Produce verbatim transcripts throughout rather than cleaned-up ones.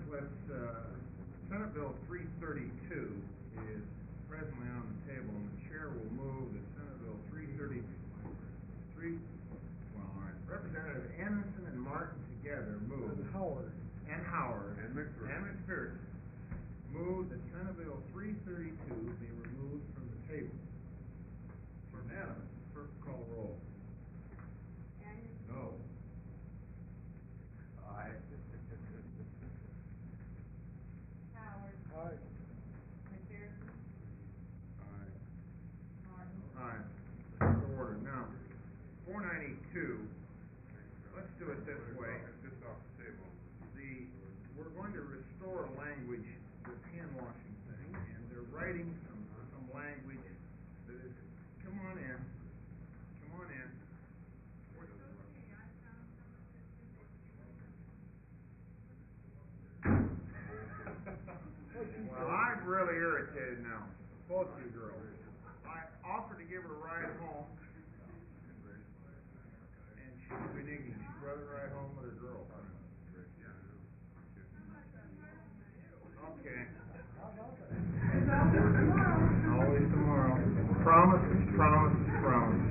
let's, uh, Senate Bill three thirty-two is presently on the table, and the chair will move that Senate Bill three thirty, three, well, all right, Representative Anderson and Martin together move. And Howard. And Howard. And McPherson. And McPherson. Move that Senate Bill three thirty-two be removed from the table. Unanimous. Clerk call roll. No. Aye. Howard. Aye. McPherson. Aye. Martin. Aye. So ordered. Now, four ninety-two, let's do it this way. Just off the table. The, we're going to restore language, this hand washing thing, and they're writing some, some language that is, come on in, come on in. Well, I'm really irritated now, both of you girls. I offered to give her a ride home, and she's reneging. She'd rather ride home with her girlfriend. Okay. Always tomorrow. Promises, promises, promises.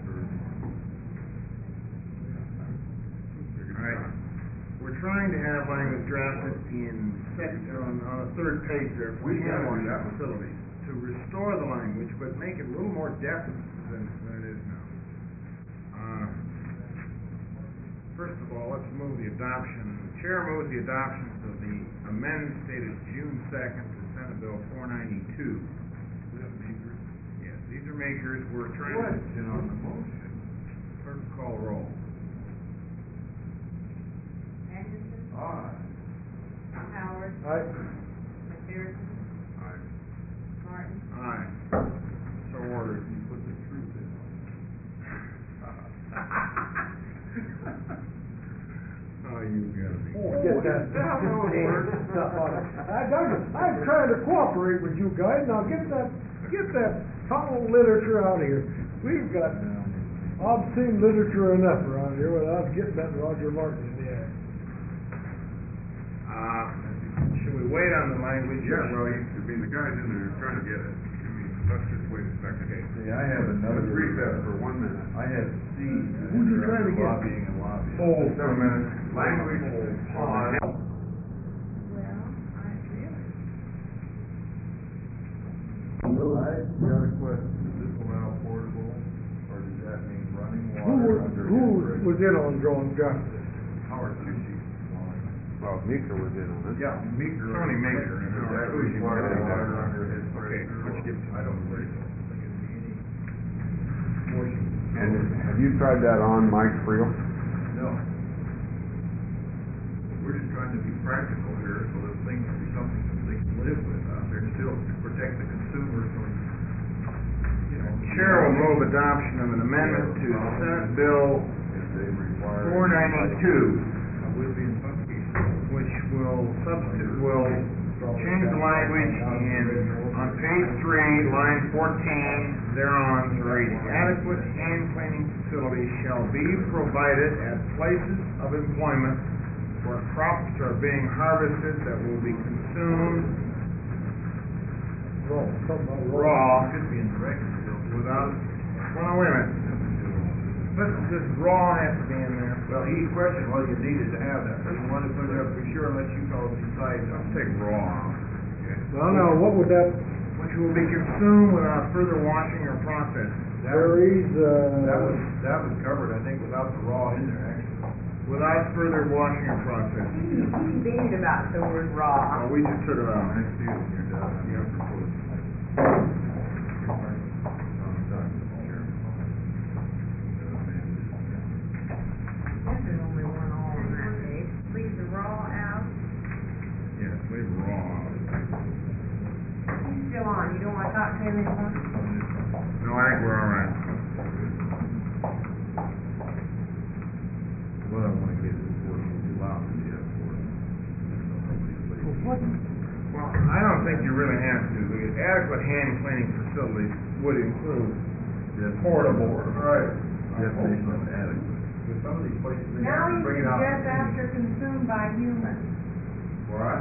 All right. We're trying to have language drafted in second, on, on the third page there for We hand have washing that. facilities to restore the language, but make it a little more definite than, than it is now. Uh, first of all, let's move the adoption. The chair moves the adoption of the amendments dated June second to Senate Bill four ninety-two. Yes, these are makers. We're trying to. Question on the motion. Clerk call roll. Anderson. Aye. Howard. Aye. McPherson. Aye. Martin. Aye. So ordered. You put the truth in. Oh, you gotta be. Oh, get that. That was ordered. I, I'm, I'm trying to cooperate with you guys. Now get that, get that foul literature out of here. We've got obscene literature enough around here without getting that Roger Martin in the act. Uh, should we wait on the language? Yeah, well, you, I mean, the guy's in there trying to get it. I mean, let's just wait a second. Okay. See, I have another. Let's recess for one minute. I have C. Who's he trying to get? Lobbying and lobbying. Oh, Seven minutes. Language pause. Well, I really. I got a question. Does this allow portable, or does that mean running Who, water was- under? who his was in on drawing draft this? Howard Sushi. Well, Meeker was in on it. Yeah, Meeker. Tony Meeker. Does that require water under his? Okay, which gives, I don't believe so. And have you tried that on Mike Friel? No. We're just trying to be practical here, so that things can be something that they can live with out there, and still protect the consumer from, you know. Chair will move adoption of an amendment to Senate Bill If they require. four ninety-two, Will be in some cases. which will substitute, will change the language in, on page three, line fourteen, thereon to read, adequate hand cleaning facilities shall be provided at places of employment where crops are being harvested that will be consumed Raw, something about raw. raw Could be in the record bill. without, well, no, wait a minute. This, this raw has to be in there. Well, he questioned whether you needed to have that, but he wanted to put it up for sure unless you fellows decide. Let's take raw out. Well, now, what would that, Which will be consumed without further washing or processing. That was, berries, uh. that was, that was covered, I think, without the raw in there, actually. Without further washing or processing. He, he beamed about the word raw. Oh, we just took it out. I see it in your doc, you have proposed. There's only one all on that page. Leave the raw out. Yes, leave raw out. He's still on. You don't want to talk to him anymore? No, I think we're all right. What I wanna get is what you allow to do for. What? Well, I don't think you really have to. The adequate hand cleaning facilities would include portable. Right. Definition of adequate. Because some of these places, they Now have to you bring it out. suggest after consumed by humans. What?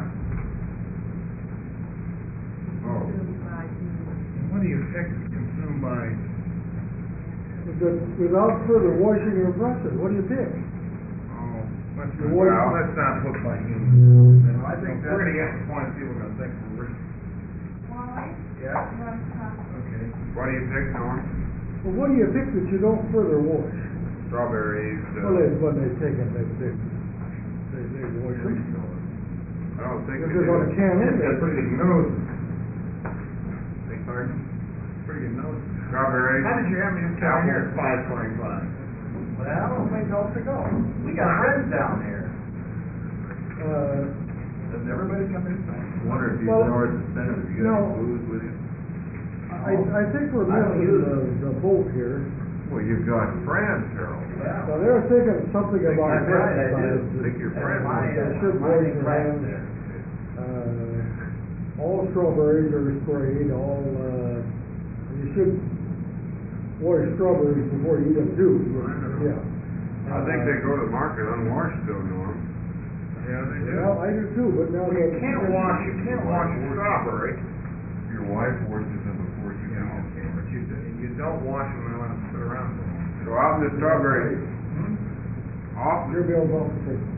Oh, Consumed by human. what do you pick consumed by? The- Without further washing or brushing, what do you pick? Oh, let's, The well, one- let's not put by humans. No, I think We're gonna that's- get to the point of people are gonna think we're rich. Why? Yeah, One cup. okay. What do you pick, Norm? Well, what do you pick that you don't further wash? Strawberries, uh, Well, they, when they take them, they, they, they, they wash them. I don't think. If we they're do. gonna can It's them, got they- pretty good nose. Beg pardon? Pretty good nose. Strawberries. How did you have me to tell here at five twenty-five? Well, we hope to go. We got friends down there. uh, Doesn't everybody come in? Wonder if you Well, ignored the senator, you got no. any booze with you? I, I think we're I don't missing use the, the boat here. Well, you've got friends, Harold. So they were thinking something Think about you're right, I do. pesticides. Think you're That's friends. my, They uh, should my wash big their class hands. there. Uh, all strawberries are sprayed, all, uh, you should wash strawberries before you eat them too. Yeah. I think they go to the market unwashed though, Norm. Yeah, they do. Well, I do too, but now You that. can't wash, you can't wash a strawberry. Your wife washes them before you Yeah, eat okay, but you, do- you don't wash them and let them sit around for long. them. So out in the strawberry, off, Your bill's off the table.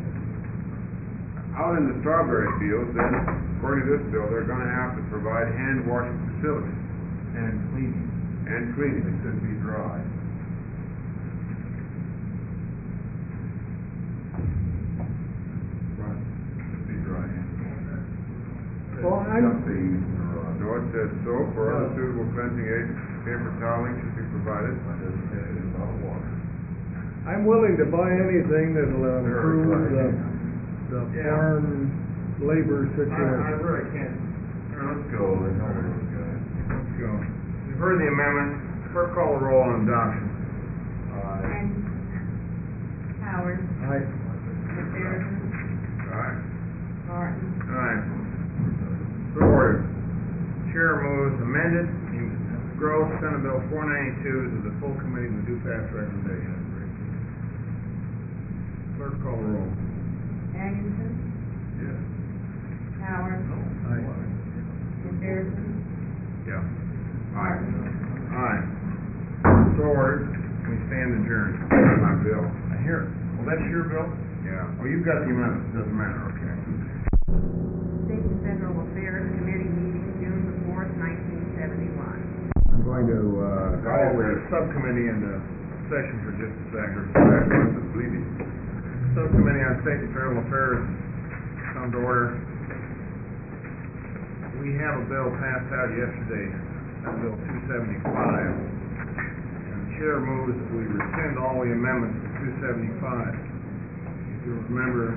out in the strawberry fields, then, according to this bill, they're gonna have to provide hand washing facilities And cleaning. and cleaning. They should be dry. Right. Should be dry hand. Well, I'm, Something, uh, No, it says soap or other suitable cleansing agent, paper toweling should be provided. That doesn't say anything about water. I'm willing to buy anything that'll uh, improve the, the Yeah. farm labor I, I situation. really can't. Let's go, let's go, those guys. Let's go. You've heard the amendment, clerk call the roll on adoption. And Howard, I, McPherson, Aye. Martin, Alright. So ordered. Chair moves amended, in gross, Senate Bill four ninety-two to the full committee with due pass recommendation. Clerk call the roll. Anderson, Yes. Howard, I, McPherson, Yeah. Aye. Aye. So ordered. We stand adjourned. My bill. I hear it. Well, that's your bill? Yeah. Oh, you've got the amendment. Doesn't matter, okay. State and Federal Affairs Committee meeting June the fourth, nineteen seventy-one. I'm going to, uh, call the subcommittee into session for just a second. Subcommittee on State and Federal Affairs come to order. We have a bill passed out yesterday, Senate Bill two seventy-five. And the chair moves that we rescind all the amendments to two seventy-five. If you remember,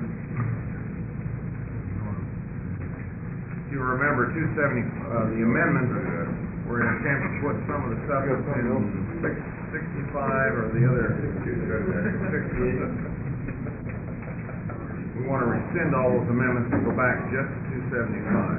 if you remember, two seventy, uh, the amendments were an attempt to put some of the stuff in six sixty-five or the other sixty-eight. We want to rescind all those amendments and go back just to two seventy-five.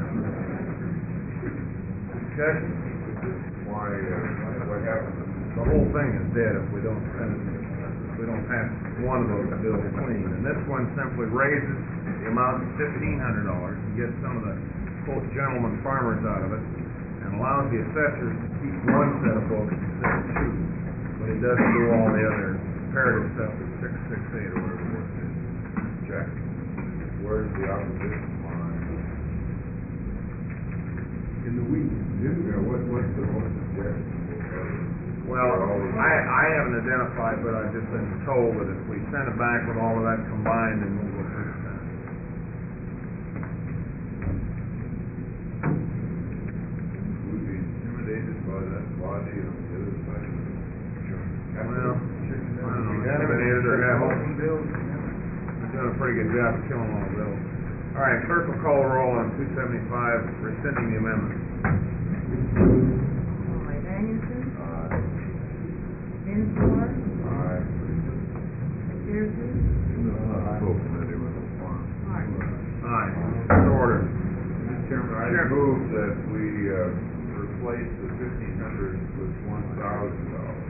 Discussion? Why, uh, what happened? The whole thing is dead if we don't send it, if we don't pass one of those bills clean. And this one simply raises the amount to fifteen hundred dollars and gets some of the quote gentleman farmers out of it and allows the assessors to keep one set of books instead of two. But it doesn't do all the other comparative stuff at six six eight or whatever it is. Check. Where's the opposition line? In the weeds. Yeah, what, what's the most objective? Well, I, I haven't identified, but I've just been told that if we send it back with all of that combined, then we'll go through the Senate. Would be intimidated by that body on the other side of the. Well, I don't know, intimidated or have, we've done a pretty good job of killing all the bills. All right, clerk will call the roll on two seventy-five, rescinding the amendment. Lloyd Anderson, Dinsmore, Aye. McPherson, Full committee with the farm. Martin. Aye, so ordered. Mister Chairman, I move that we, uh, replace the fifteen hundred with one thousand dollars.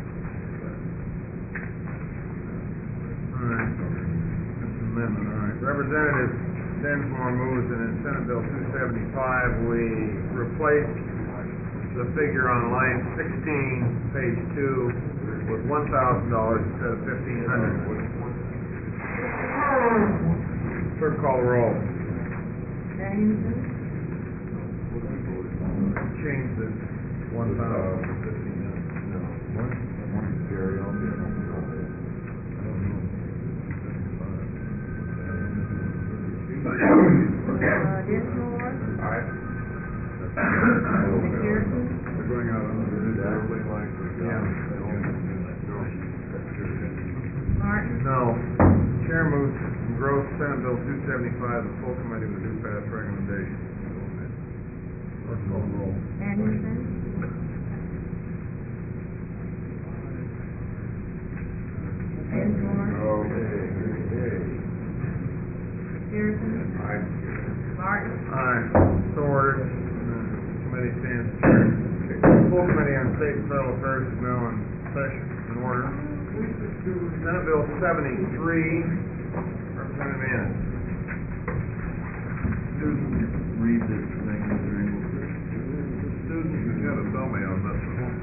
All right, that's an amendment, all right. Representative Densmore moves and in Senate Bill two seventy-five, we replace the figure on line sixteen, page two, with one thousand dollars instead of fifteen hundred. Clerk, call the roll. Dennington, Change the one thousand. uh, Dinsmore, Aye. McPherson, They're going out on the building like the, Yeah. Martin, No. Chair moves to engross Senate Bill two seventy-five, the full committee with due pass recommendation. Clerk, call the roll. Dennington, Dinsmore, McPherson, Aye. Martin, Aye. So ordered. Uh, Committee stands adjourned. Full committee on state and federal affairs is now in session, in order. Senate Bill seventy-three, Representative Ennis. Susan, read this thing, Mister Ingleton. Susan, you gotta tell me on this one.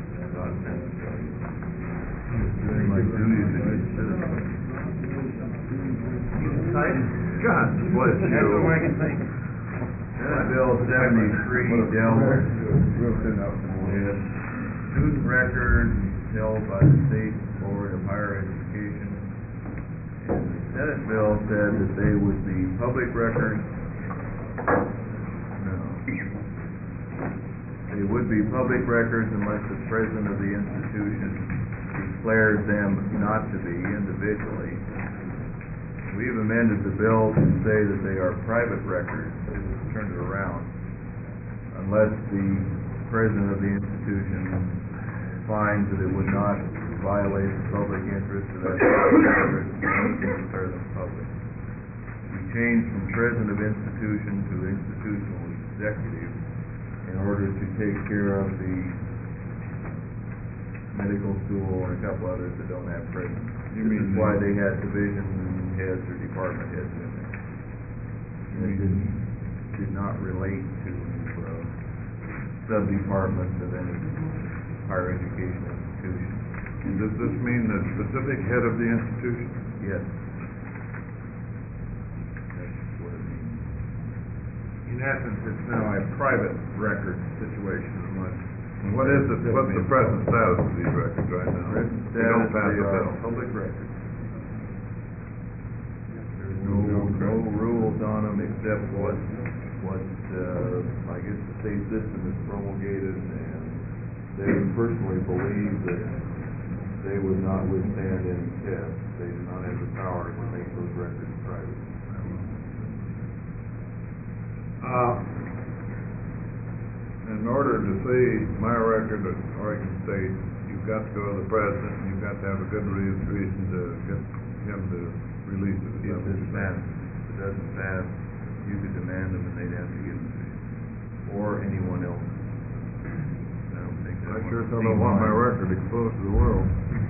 Doing my duties as a citizen. Tight? God bless you. That's the way I can think. Senate Bill seventy-three dealt with student records held by the State Board of Higher Education. And the Senate bill said that they would be public records. No. They would be public records unless the president of the institution declared them not to be individually. We've amended the bill to say that they are private records, turned it around, unless the president of the institution finds that it would not violate the public interest or that public interest and declare them public. We changed from president of institution to institutional executive in order to take care of the medical school and a couple others that don't have presidents. You This mean is why the- they had division heads or department heads in there. And it didn't, did not relate to, uh, sub-departments of any higher education institution. And does this mean the specific head of the institution? Yes. That's what it means. In essence, it's now a private record situation unless. And what is it, what's the present status of these records right now? Present We don't status, pass they the are bill. public records. There's no, no rules on them except what, what, uh, I guess the state system is promulgated, and they personally believe that they would not withstand any test. They do not have the power to make those records private. Uh, In order to see my record at Oregon State, you've got to go to the president, and you've got to have a good re- reason to get him to release it. Is that If what this you're saying? passes, if it doesn't pass, you could demand them and they'd have to give them to you, or anyone else. I don't think I that sure one- don't want my record exposed to the world.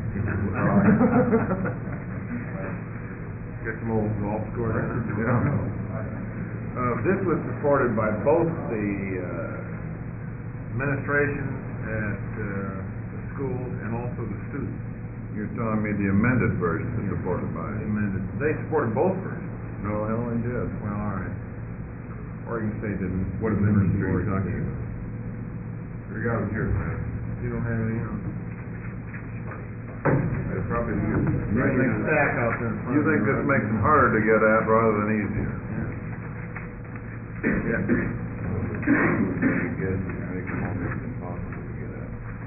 Get some old golf course. Yeah. Uh, this was supported by both the, uh, administration at, uh, the schools and also the students. You're telling me the amended version is supported by They it? amended, they supported both versions. No, hell they did. Well, all right. Oregon State didn't. What amendment are you talking about? We got them here, Fred. You don't have any on? They probably do. Bring the stack out there in front You of think you, this right? makes them harder to get at rather than easier? Yeah. I guess it makes it almost impossible to get at,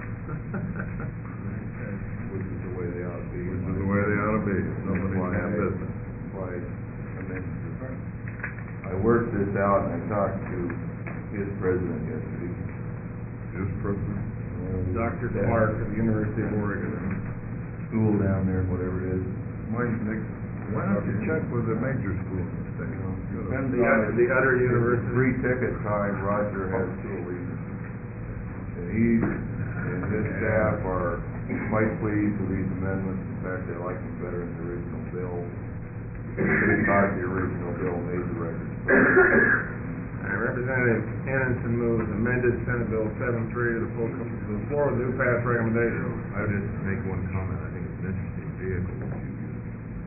which is the way they ought to be. Which is the way they ought to be. Nobody Why can have I- business. why I amended this. I worked this out and I talked to his president yesterday. Just president. Doctor Clark of the University of Oregon. School down there, whatever it is. Why, why don't you check with the major school in the state? Depends The other- on- the other if it's universities. Free ticket time, Roger has two allegiances. And he and his staff are quite pleased with these amendments. In fact, they like them better than the original bill. They thought the original bill made the record All right, Representative Henningsen moves amended Senate Bill seven three to the full, to the floor with new pass recommendation. I would just make one comment, I think it's an interesting vehicle that you use.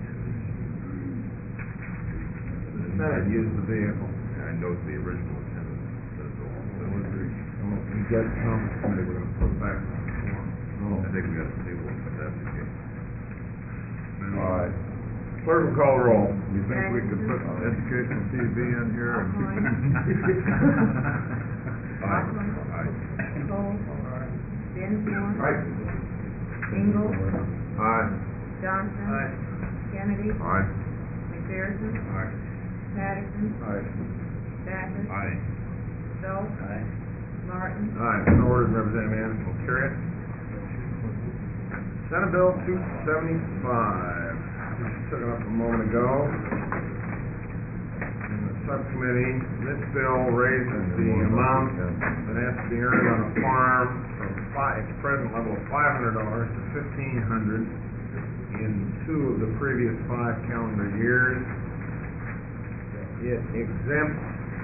The Senate used the vehicle. And I know the original intent of the bill. We got some, somebody we're gonna put back on the floor. I think we got to table it, but that's the case. All right. Clerk will call the roll. You think we could put educational T V in here and keep it? Aye. Aye. Cole. Densmore. Aye. Engel. Aye. Johnson. Kennedy. Aye. McPherson. Aye. Patterson. Aye. Stafford. Aye. Schultz. Martin. Aye, so ordered, Representative Anderson will carry it. Senate Bill two seventy-five, took it up a moment ago. In the subcommittee, this bill raises the amount that has to be earned on a farm from five, its present level of five hundred dollars to fifteen hundred dollars in two of the previous five calendar years. It exempts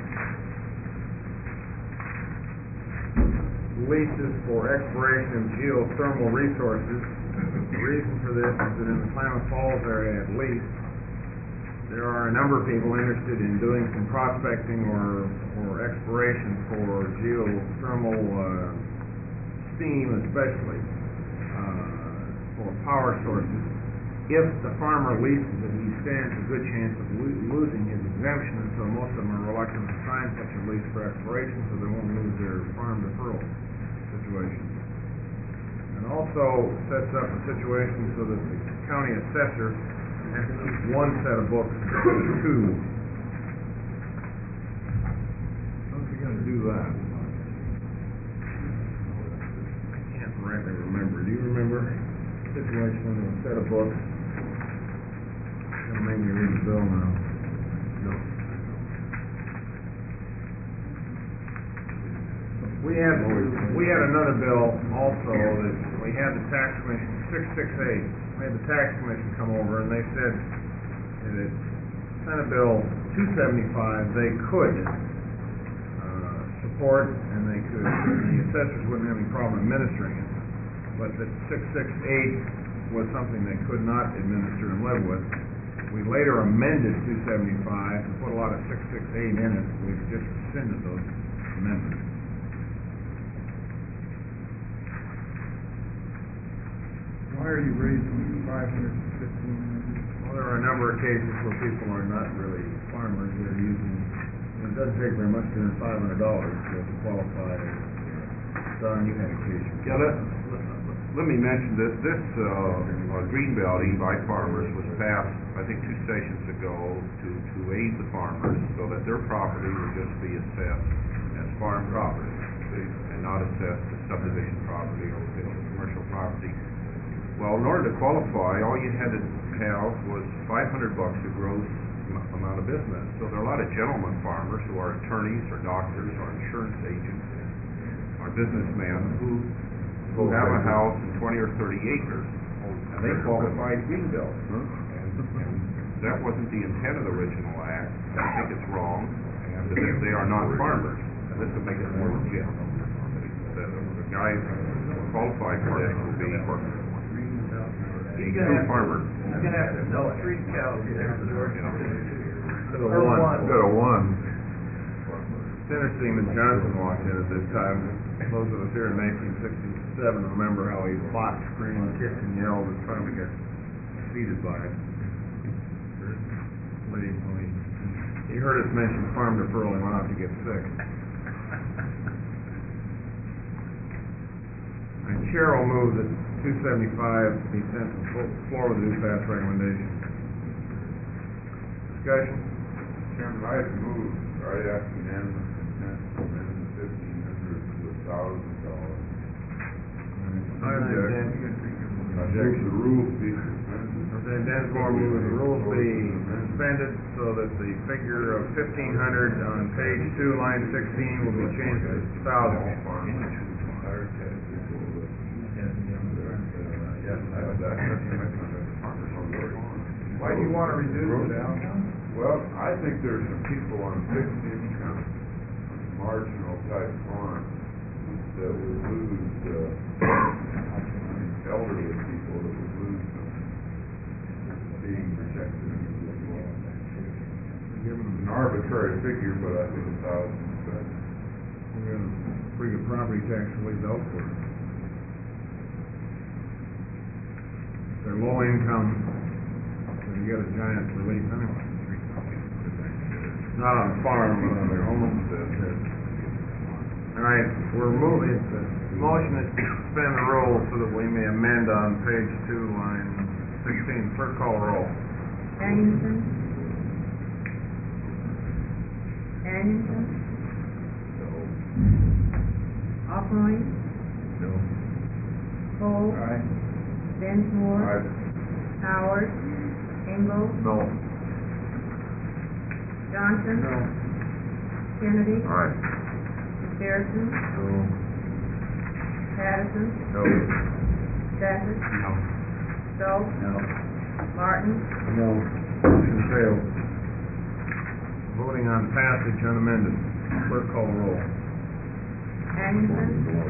leases for exploration of geothermal resources. The reason for this is that in the Klamath Falls area at least, there are a number of people interested in doing some prospecting or, or exploration for geothermal uh, steam especially, uh, for power sources. If the farmer leases it, he stands a good chance of lo- losing his exemption, and so most of them are reluctant to sign such a lease for exploration, so they won't lose their farm deferral situation. And also sets up a situation so that the county assessor has to keep one set of books instead of two. How's he gonna do that? I can't rightly remember. Do you remember the situation with a set of books? It's gonna make me read the bill now. No. We had, we had another bill also that we had the tax commission, six six eight, we had the tax commission come over and they said that Senate Bill two seventy-five, they could, uh, support and they could, the assessors wouldn't have any problem administering it, but that six six eight was something they could not administer and live with. We later amended two seventy-five and put a lot of six six eight in it, we've just rescinded those amendments. Why are you raising five hundred to fifteen hundred? Well, there are a number of cases where people are not really farmers, they're using, it doesn't take very much to earn five hundred dollars to qualify. Don, you had a case. Yeah, let, let me mention this, this, uh, uh, Greenbelt e-bike farmers was passed, I think, two sessions ago to, to aid the farmers so that their property would just be assessed as farm property and not assessed as subdivision property or commercial property. Well, in order to qualify, all you had to have was five hundred bucks of gross am- amount of business. So there are a lot of gentlemen farmers who are attorneys or doctors or insurance agents or businessmen who, who have a house in twenty or thirty acres, and they qualified Greenbelt. And, and that wasn't the intent of the original act. I think it's wrong, and that they are not farmers, and this would make it more legit. The, the guys who are qualified for this will be You're true gonna have, farmers. you're gonna have to sell three cows there for the rest of the Instead of Or one. one. Instead of one. It's interesting that Johnson walked in at this time. Those of us here in nineteen sixty-seven remember how he fought, screamed, kicked, and yelled, and finally got defeated by it. When he, when he, he heard us mention farm deferral, he went out to get sick. And Chair will move that two seventy-five be sent to the floor with a new pass recommendation. Discussion? Chairman, I had to move right after unanimous consent to amend the fifteen hundred to a thousand dollars. I understand. I think the rules be suspended. Representative Densmore moves the rules be suspended so that the figure of fifteen hundred on page two, line sixteen will be changed to thousand. Yes, I, that, Why do you wanna reduce it, Al? Well, I think there's some people on fixed income, marginal type farms that would lose, uh, elderly people that would lose some being protected under this law. Given them an arbitrary figure, but I think a thousand percent. We're gonna bring a property tax relief elsewhere. If they're low income, then you get a giant relief anyway. Not on a farm, but on their homestead. All right, we're moving, the motion is to suspend the rules so that we may amend on page two, line sixteen. Clerk, call the roll. Anderson. Anderson. Auckland. No. Cole. Aye. Densmore. Aye. Howard. Engel. No. Johnson. No. Kennedy. Aye. McPherson. No. Patterson. No. Stafford. No. Schultz. No. Martin. No. Motion failed. Voting on passage unamended. Clerk, call the roll. Anderson.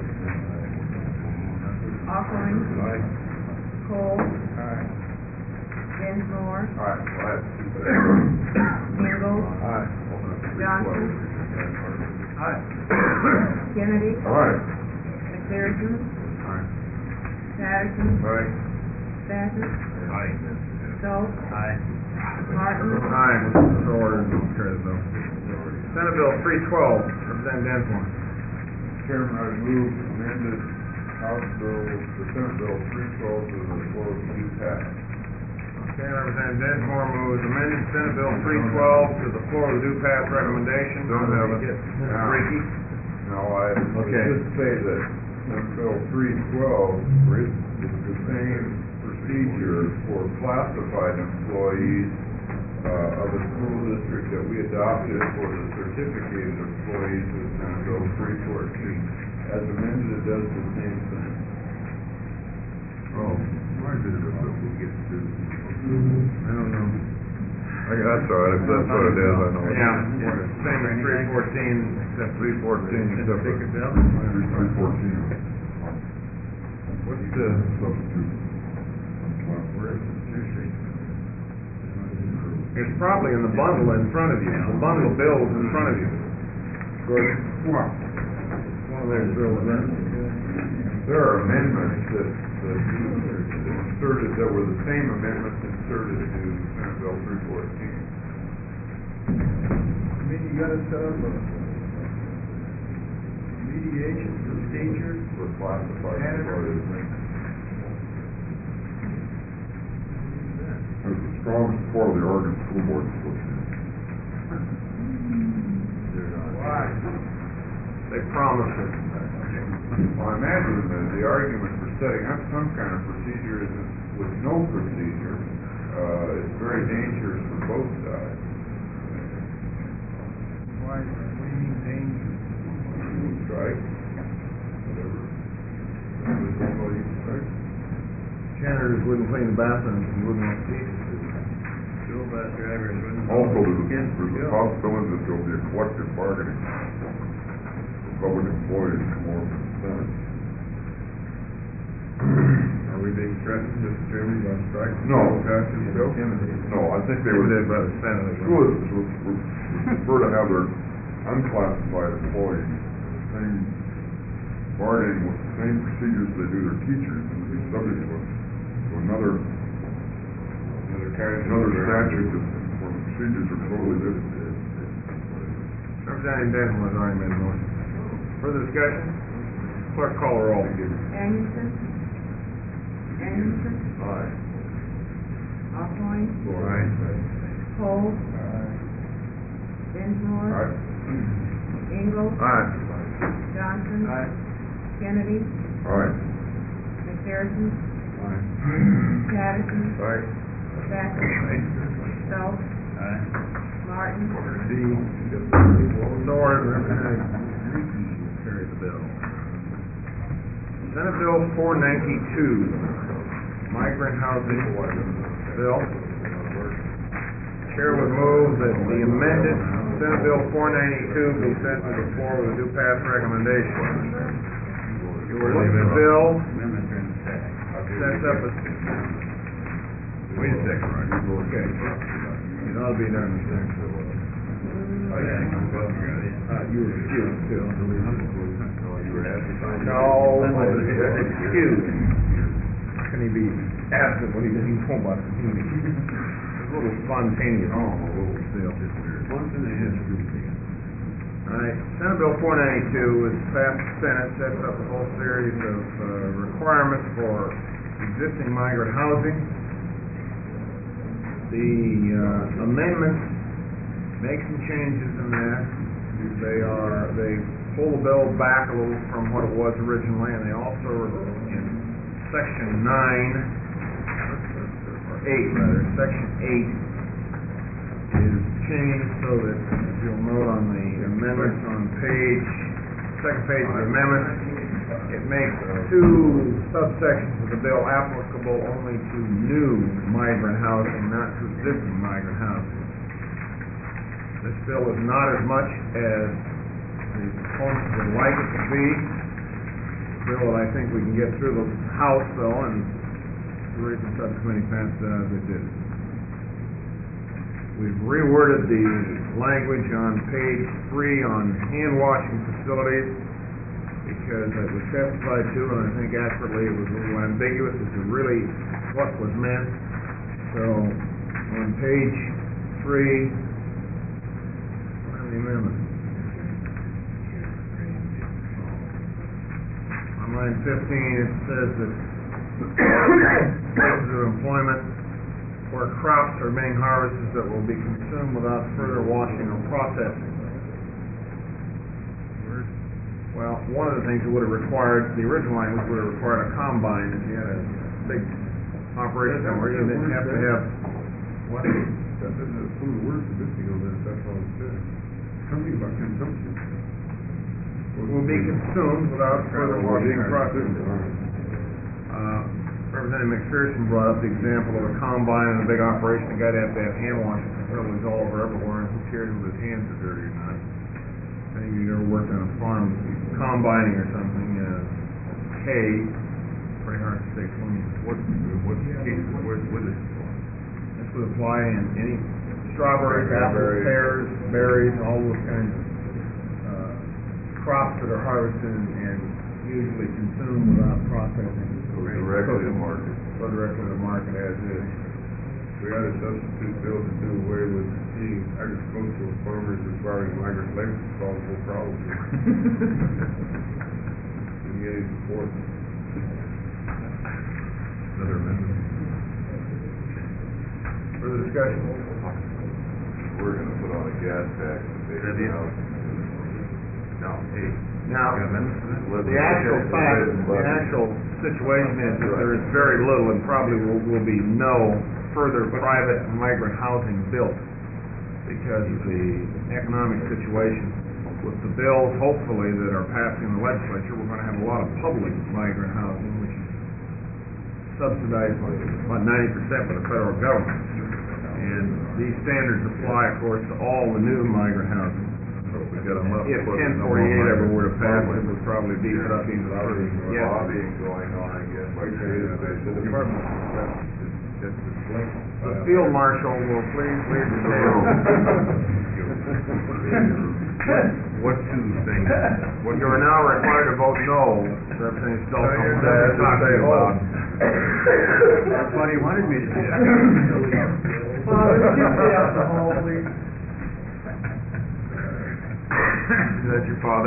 Auckland. Aye. Cole. Aye. Densmore. All right, well, that's two. Engel. Aye. Johnson. Aye. Kennedy. All right. McPherson. Aye. Patterson. Aye. Stafford. Aye. Schultz. Aye. Martin. Aye. So ordered, don't carry the bill. Senate Bill three twelve, Representative Densmore. Chairman, I move amended House Bill, the Senate Bill three twelve to the floor of the pass. Okay, Representative Densmore moves amended Senate Bill three twelve to the floor of the due pass recommendation. Don't have it. Now, Ricky. No, I would Okay. just say that Senate Bill three twelve is the same procedure for classified employees uh, of the school district that we adopted for the certificated employees with Senate Bill three fourteen. As amended, it does the same thing. Oh, why did it look we get to? I don't know. I, that's all right, if that's what it is, I know. Yeah, it's same as three fourteen, except Three fourteen, except for. Take it down. Three fourteen. What's the Substitute. Where is it? It's probably in the bundle in front of you, the bundle of bills in front of you. Good. One of those bills, then. There are amendments that, that inserted, that were the same amendments inserted to Senate Bill three fourteen. I mean, you gotta set up a mediation procedure. For classified employees. There's a strong support of the Oregon School Board Association. Why? They promised it. Well, I imagine that the argument for setting up some kind of procedure is that with no procedure, uh, it's very dangerous for both sides. Why, what do you mean dangerous? Strike, whatever. Whatever you strike. Janitors wouldn't clean the bathrooms and wouldn't want teachers to. School bus drivers wouldn't. Also, there's a, Against the there's a bill. possibility that there'll be a collective bargaining for public employees come over to the Senate. Are we being threatened, Mister Chairman, by strike? No. Passage bill? No, I think they would, Intimidated by the Senate. as well. school districts would, would would prefer to have their unclassified employees the same bargaining with the same procedures they do their teachers, and be subject to, to another, Another carriage. another statute that, where the procedures are totally different. Representative Densmore has already made a motion. Further discussion? Clerk, call the roll. Anderson. Anderson. Aye. Auckland. Aye. Cole. Densmore. Aye. Engel. Aye. Johnson. Aye. Kennedy. All right. McPherson. Aye. Patterson. Aye. Stafford. Schultz. Aye. Martin. So ordered, Representative Ricky will carry the bill. Senate Bill four ninety-two, migrant housing bill. Chair would move that the amended Senate Bill four ninety-two be sent to the floor with a due pass recommendation. You will look at the bill, Amendments are in the second. sets up a, Wait a second, Roger. okay, it ought to be done in a second. Oh, yeah. Uh, you were excused, too, I believe. Oh, you were asking. No, excused. Can he be absent when he doesn't know about the meeting? It's a little spontaneous. Oh, a little Still. Once in a history. All right, Senate Bill four ninety-two was passed the Senate, sets up a whole series of uh, requirements for existing migrant housing. The uh, amendments make some changes in that. They are, they pull the bill back a little from what it was originally, and they also, in section nine, or eight rather, section eight is changed so that, as you'll note on the amendments on page, second page of the amendment, it makes two subsections of the bill applicable only to new migrant housing, not to existing migrant housing. This bill is not as much as the proponents would like it to be. A bill that I think we can get through the House, though, and the reason subcommittee passed it as it did. We've reworded the language on page three on hand washing facilities because it was testified to, and I think accurately it was a little ambiguous as to really what was meant. So on page three, what are the amendments? On line fifteen, it says that places of employment where crops are being harvested that will be consumed without further washing or processing. Well, one of the things that would have required, the original language would have required a combine if you had a big operation somewhere, you didn't have to have, what? That doesn't, some of the words are missing on that, that's all it says. Something about consumption. Will be consumed without further washing or processing. Uh, Representative McPherson brought up the example of a combine and a big operation. The guy'd have to have hand washing facilities all over everywhere, and who cares if his hands are dirty or not? I think if you ever worked on a farm, combining or something, uh, hay, pretty hard to stay clean. What, what case, what, what is it for? This would apply in any strawberries, apples, pears, berries, all those kinds of uh, crops that are harvested and usually consumed without processing. Go directly to market. Go directly to market as is. We ought to substitute bill to do away with any agricultural farmers requiring migrant labor to solve the whole problem. And get it support. Another amendment. Further discussion? We're gonna put on a gas tax to pay Is that for it? housing. No, hey. Now, Got amendments to that? the actual fact, the actual situation is that there is very little and probably will, will be no further private migrant housing built because of the economic situation. With the bills, hopefully, that are passing in the legislature, we're gonna have a lot of public migrant housing, which is subsidized by about ninety percent by the federal government. And these standards apply, of course, to all the new migrant housing. So if we get them up. If put ten no forty-eight more ever migrant were to pass, it farmland. would probably beef it up even further. Yes. Lobbying going on, I guess, like Okay, that. the department, that's, that's the blank. The field marshal will please lead the table. What two things? What You are now required to vote no, Representative Stolz, on what Yeah, we're talking say, about. That's what he wanted me to do. Father, give me alcohol, please. Is that your father?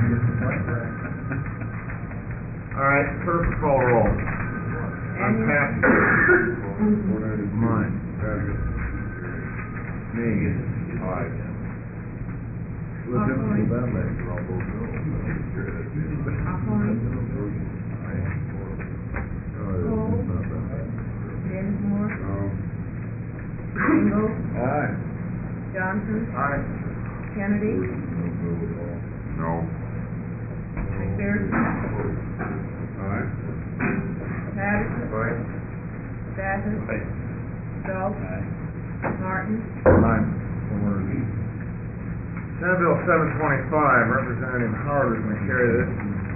All right, clerk, call roll. On passage. Mine. Me. Aye. Look at me, that way. Dinsmore, Um, Engel, Aye. Johnson, Aye. Kennedy, No. McPherson, aye. Patterson, Aye. Stathis, Schultz, Martin, Aye. Senate Bill seven twenty-five, Representative Howard is going to carry this.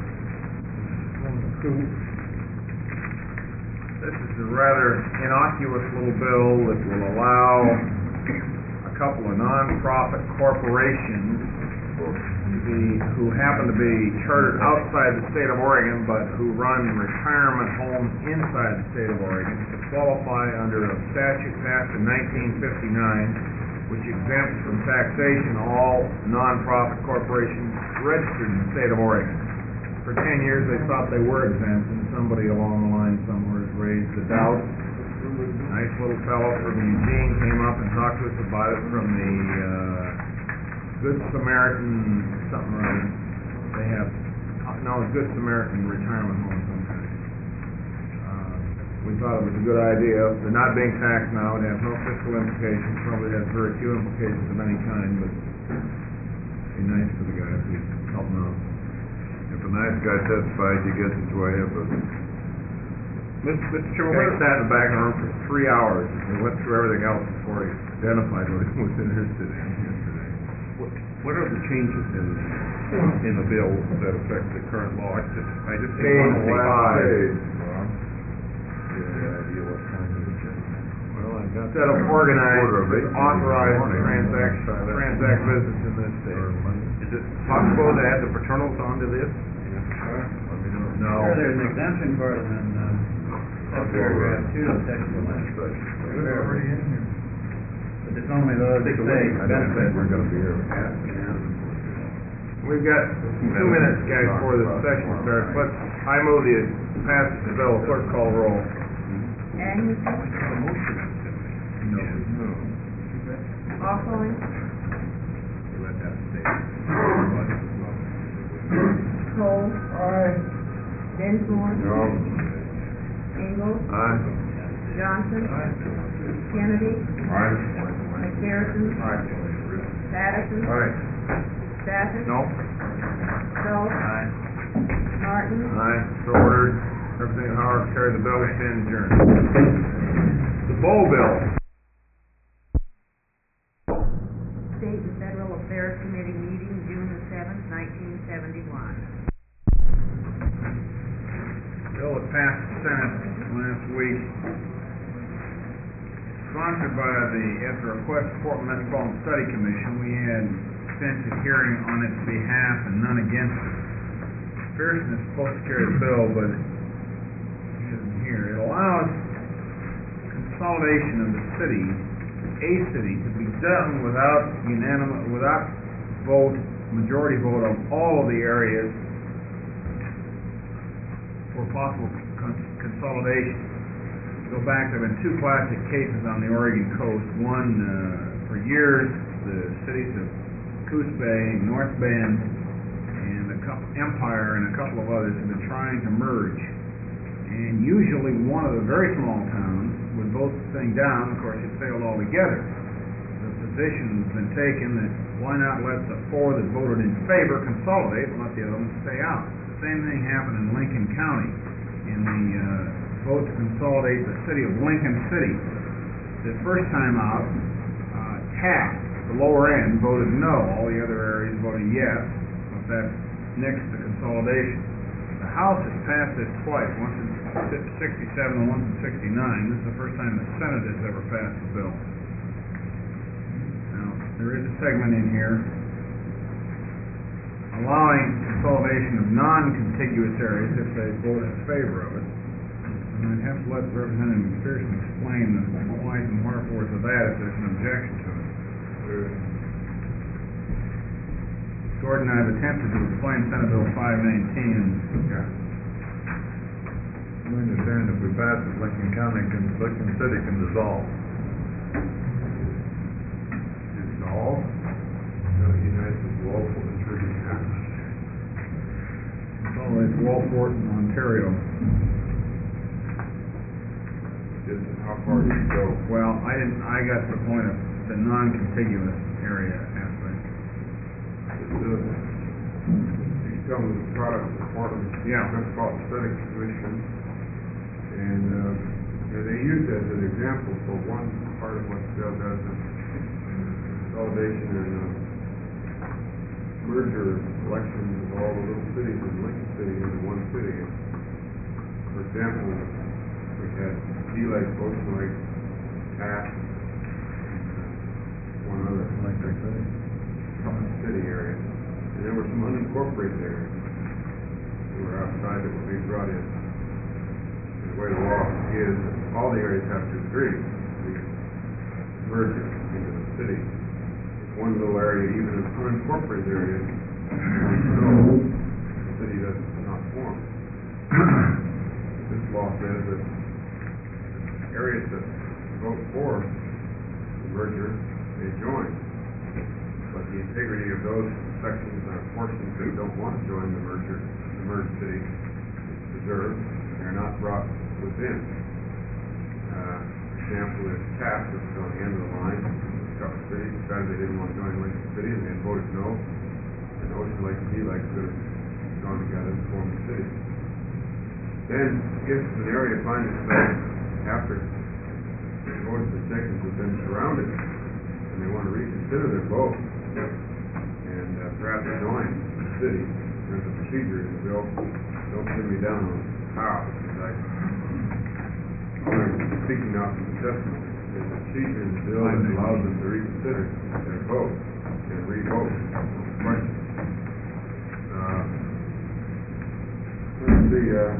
This is a rather innocuous little bill that will allow a couple of non-profit corporations the, who happen to be chartered outside the state of Oregon, but who run retirement homes inside the state of Oregon, to qualify under a statute passed in nineteen fifty-nine, which exempts from taxation all non-profit corporations registered in the state of Oregon. For ten years, they thought they were exempt, and somebody along the line somewhere has raised the doubt. Nice little fellow from Eugene came up and talked to us about it from the, uh, Good Samaritan, something or other. They have, no, Good Samaritan retirement home sometime. Uh, we thought it was a good idea. They're not being taxed now. It has no fiscal implications. Probably has very few implications of any kind, but be nice to the guy if we help him out. If a nice guy testifies, he gets his way up. Mister Chairman, we sat in the back of the room for three hours, and we went through everything else before he identified what he was interested in yesterday. What, what are the changes in, in the bill that affect the current law? I just, I just. Page want to see- five. Well, I got. Instead of organized, Quarter of eight. authorized to transact, Morning. transact business in this state. Is it possible to add the paternals onto this? No. Sure, there's an exemption for them in, uh, subparagraph two of section one. But it's only those that say benefit. We're gonna be here. We've got two minutes, guys, before this session starts. Let's, I move the pass the bill. Clerk call the roll. Agnew, No. Hawthorne, Let that stay. Cole, Aye. Densmore, No. Engel, Aye. Johnson, Kennedy, Aye. McPherson, Patterson, Aye. Stafford, No? Schultz, Aye. Martin, Aye. So ordered. Representative Howard carried the bill. We stand adjourned. The Bow Bill. State and Federal Affairs Committee meeting, June the seventh, nineteen seventy-one. Bill that passed the Senate last week, sponsored by the, at the request of Portland Metropolitan Study Commission. We had extensive hearing on its behalf and none against it. Pearson is supposed to carry the bill, but he isn't here. It allows consolidation of the city, a city, to be done without unanimous, without vote, majority vote of all of the areas for possible con- consolidation. Go back, there have been two classic cases on the Oregon coast. One, uh, for years, the cities of Coos Bay, North Bend, and a couple, Empire, and a couple of others have been trying to merge. And usually one of the very small towns would vote the thing down. Of course, it failed altogether. The position has been taken that why not let the four that voted in favor consolidate and let the other ones stay out. The same thing happened in Lincoln County in the uh, vote to consolidate the city of Lincoln City. The first time out, uh, Taft, the lower end, voted no. All the other areas voted yes. But that's next to consolidation. The House has passed this twice, once in sixty-seven and once in sixty-nine. This is the first time the Senate has ever passed a bill. Now, there is a segment in here allowing consolidation of non-contiguous areas if they vote in favor of it. And I'd have to let Representative McPherson explain the whys and wherefores of that if there's an objection to it. Gordon and I have attempted to explain Senate Bill five nineteen. Yeah. I understand if we pass it, Lincoln County can, Lincoln City can dissolve. Dissolve? No, United Lawful Treaty Act. Oh, it's Walport in Ontario. Is how far do you go? Well, I didn't, I got to the point of the non-contiguous area aspect. The, these come as a product of the Portland Yeah. Metropolitan Study Commission. And, uh, and they use that as an example for one part of what the bill does is consolidation and uh, merger elections of all the little cities in Lincoln City into one city. For example, we had Sea Lake, Ocean Lake, Taft, and uh, one other. Electric City. City area. And there were some unincorporated areas that were outside that were being brought in. And the way the law is, that all the areas have to agree to the merger into the city. If one little area, even an unincorporated area, no, the city does not form. This law says that areas that vote for the merger, they join. But the integrity of those sections or portions that don't want to join the merger, the merged city, is preserved. They're not brought within. Uh, for example, if Taft was on the end of the line, Scott City decided they didn't want to join Lincoln City and they voted no, and Ocean Lake and Sea Lake could have gone together and formed the city. Then, if an area finds itself after the voting sections have been surrounded and they want to reconsider their vote, and uh, perhaps join the city. There's a procedure in the bill. Don't pin me down on how, because I, I'm speaking out from the testimony. There's a procedure in the bill that allows them to reconsider their vote and re-vote on the question. Uh, let's see, uh,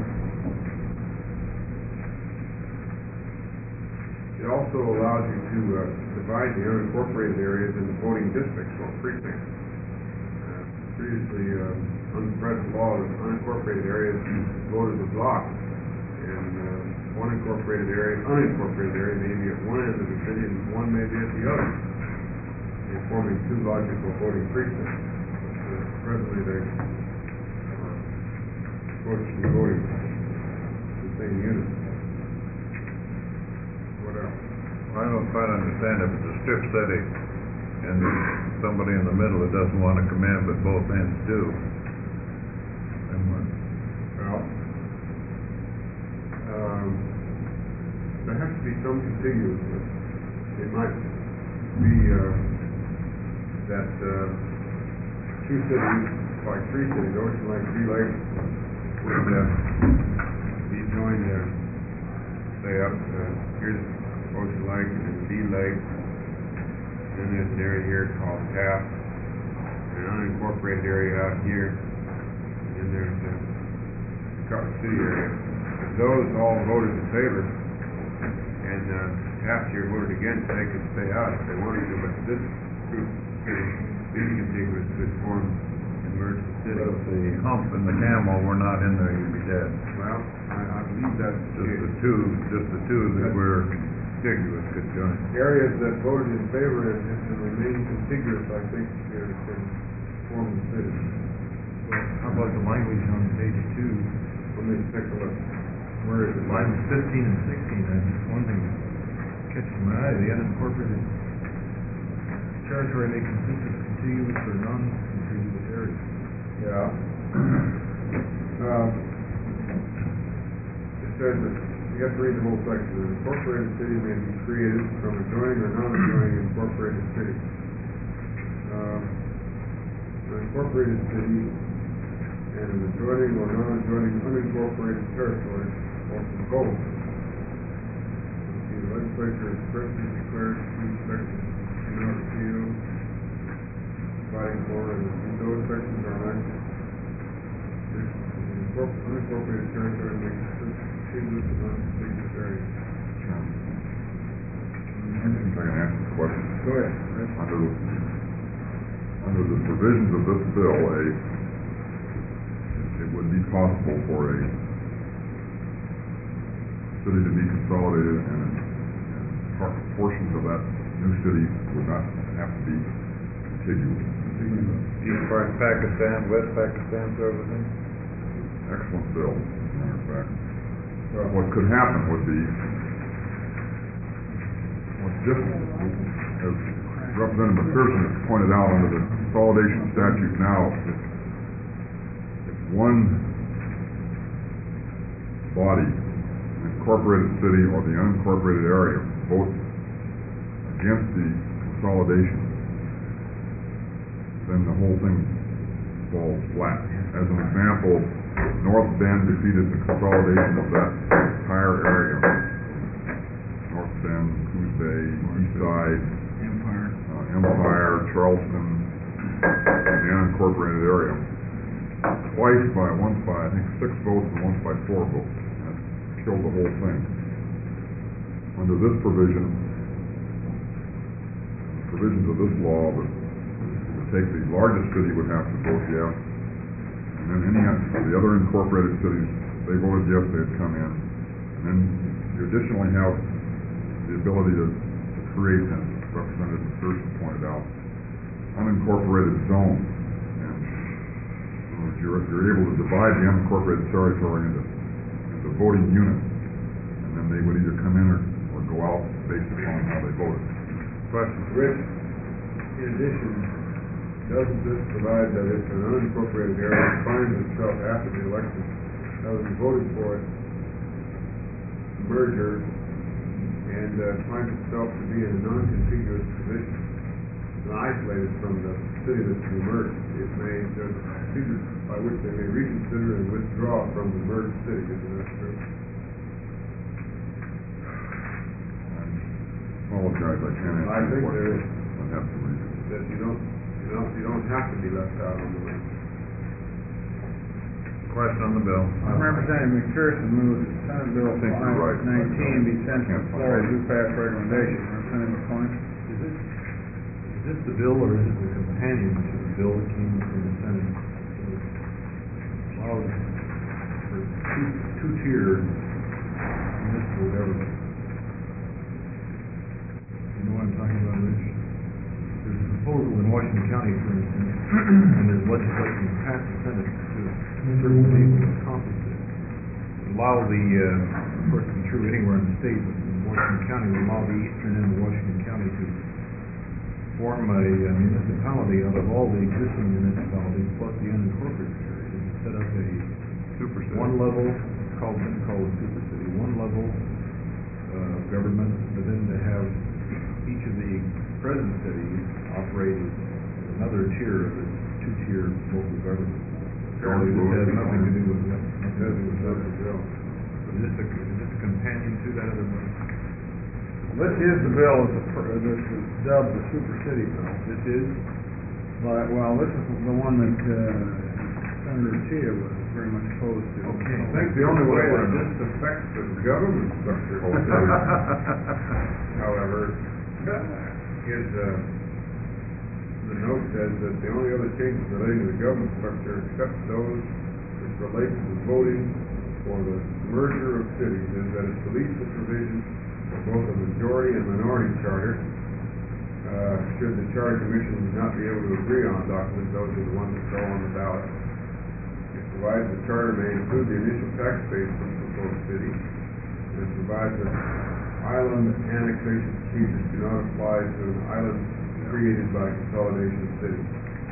it also allows you to uh, divide the unincorporated areas into voting districts or precincts. Uh, previously, uh, under the present law, the unincorporated areas voted as a block, and uh, one incorporated area, unincorporated area may be at one end of the city and one may be at the other, and forming two logical voting precincts. Uh, presently, they are supposed to be voting the same unit. I don't quite understand if it's a strip city and somebody in the middle that doesn't want to come in but both ends do. Then what? Well, um, there has to be some contiguousness. It might be uh, that uh, two cities, like three cities, Ocean Lake, Sea Lake, would uh, be joined there. Say up, uh, here's Ocean Lake and then Sea Lake. Then there's an area here called Taft, an unincorporated area out here. And then there's the Cotton City area. If those all voted in favor, and uh, Taft here voted against, they could stay out if they wanted to. But this group, these contiguous, could form and merge the city. But if the hump and the camel were not in there, you'd be dead. Well, I, I believe that's Just the two, just the two that were contiguous could join. areas that voted in favor and, and remain contiguous, I think, uh, can form the city. How about the language on page two, Let me take a look. where it's lines fifteen and sixteen, that's just one thing that catches my eye, the unincorporated territory may consist of contiguous or non-contiguous areas. Yeah. Um, it says that, you have to read the whole section, an incorporated city may be created from adjoining or non-adjoining incorporated city. Um, an incorporated city and an adjoining or non-adjoining unincorporated territory, or from both. The legislature expressly declares these sections do not repeal, providing for, and those sections are enacted. This unincorporated territory may consist of contiguous and non-contiguous areas. I think I can answer the question. Go ahead. Under, under the provisions of this bill, a, it would be possible for a city to be consolidated and, and par- portions of that new city would not have to be contiguous. East Pakistan, West Pakistan, sort of thing? Excellent bill, as a matter of fact. Uh, what could happen would be, what's just, as Representative McPherson has pointed out, under the consolidation statute now, if, if one body, the incorporated city or the unincorporated area, both against the consolidation, then the whole thing falls flat. As an example, North Bend defeated the consolidation of that entire area. North Bend, Coos Bay, East Side, Empire. uh, Empire, Charleston, the unincorporated area. Twice by, once by, I think, six votes and once by four votes. That killed the whole thing. Under this provision, the provisions of this law would, would take the largest city would have to vote yes, and then any, of the other incorporated cities, they voted yes, they'd come in. And then you additionally have the ability to, to create, as Representative McPherson pointed out, unincorporated zones. And in other words, you're, you're able to divide the unincorporated territory into, into voting units, and then they would either come in or, or go out based upon how they voted. Question, Rich, in addition, doesn't this provide that if an unincorporated area finds itself after the election, having voted for it, merger, and uh, finds itself to be in a non-contiguous position, and isolated from the city that's been merged, it may, there's a procedure by which they may reconsider and withdraw from the merged city, isn't that true? I apologize, I can't answer I your think question. there is. I'd have to read it. That you don't, you don't, you don't have to be left out on the list. Question on the bill. Representative McPherson moves that Senate Bill I think you're right. five nineteen be sent to Can't the find floor it. as do pass recommendation. Representative McCoy? Is this, is this the bill or is it the companion to the bill that came from the Senate? It allows for two, two-tier municipal government. You know what I'm talking about, Rich? There's a proposal in Washington County, for instance, and there's legislation passed the Senate to certainly accomplish it. Allow the, uh, of course, it'd be true anywhere in the state, but in Washington County, would allow the eastern end of Washington County to form a uh, municipality out of all the existing municipalities plus the unincorporated areas, and set up a Super city. one level, it's called, it's called a super city, one level, uh, government, but then to have each of the present cities operate as another tier of its two-tier local government. Apparently, this has nothing to do with, nothing to do with that. Is this a, is this a companion to that other one? This is the bill, that's a pr- uh, this is dubbed the Super City Bill. This is? But, well, this is the one that, uh, Senator Tia was very much opposed to. Okay. I think the only way that this affects the government structure, however, is, uh, the note says that the only other changes relating to the government structure except those which relate to the voting for the merger of cities is that it deletes the provision for both a majority and minority charter. Uh, should the charter commission not be able to agree on a document, those are the ones that go on the ballot. It provides the charter may include the initial tax base for the proposed city, and it provides that island annexation procedures do not apply to an island created by consolidation of cities.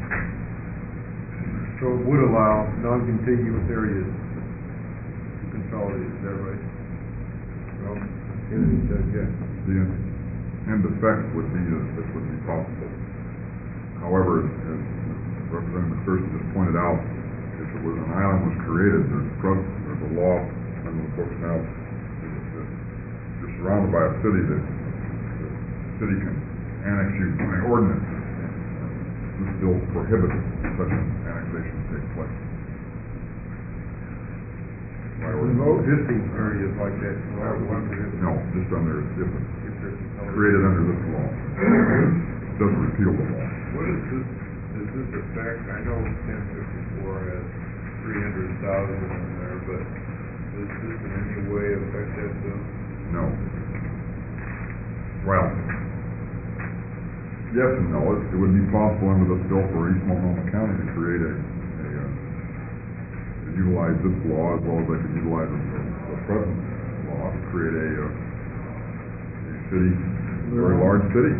So it would allow non-contiguous areas to consolidate, is that right? Well, Kennedy says yes. The end effect would be that this would be possible. However, as as Representative McPherson just pointed out, if it was an island was created, there's pro- there's a law on the books now, that you're surrounded by a city that the city can annex you by ordinance. This bill prohibits such an annexation to take place. By ordinance. No existing areas like that, well, one prohibits. No, just under, if it's If there's created under this law. It doesn't repeal the law. What is this, does this affect, I know ten fifty-four has three hundred thousand in there, but does this in any way affect that bill? No. Well, yes and no. It, it would be possible under this bill for East Multnomah County to create a, a, uh, to utilize this law as well as they could utilize the, the present law to create a, uh, a city, a very large city.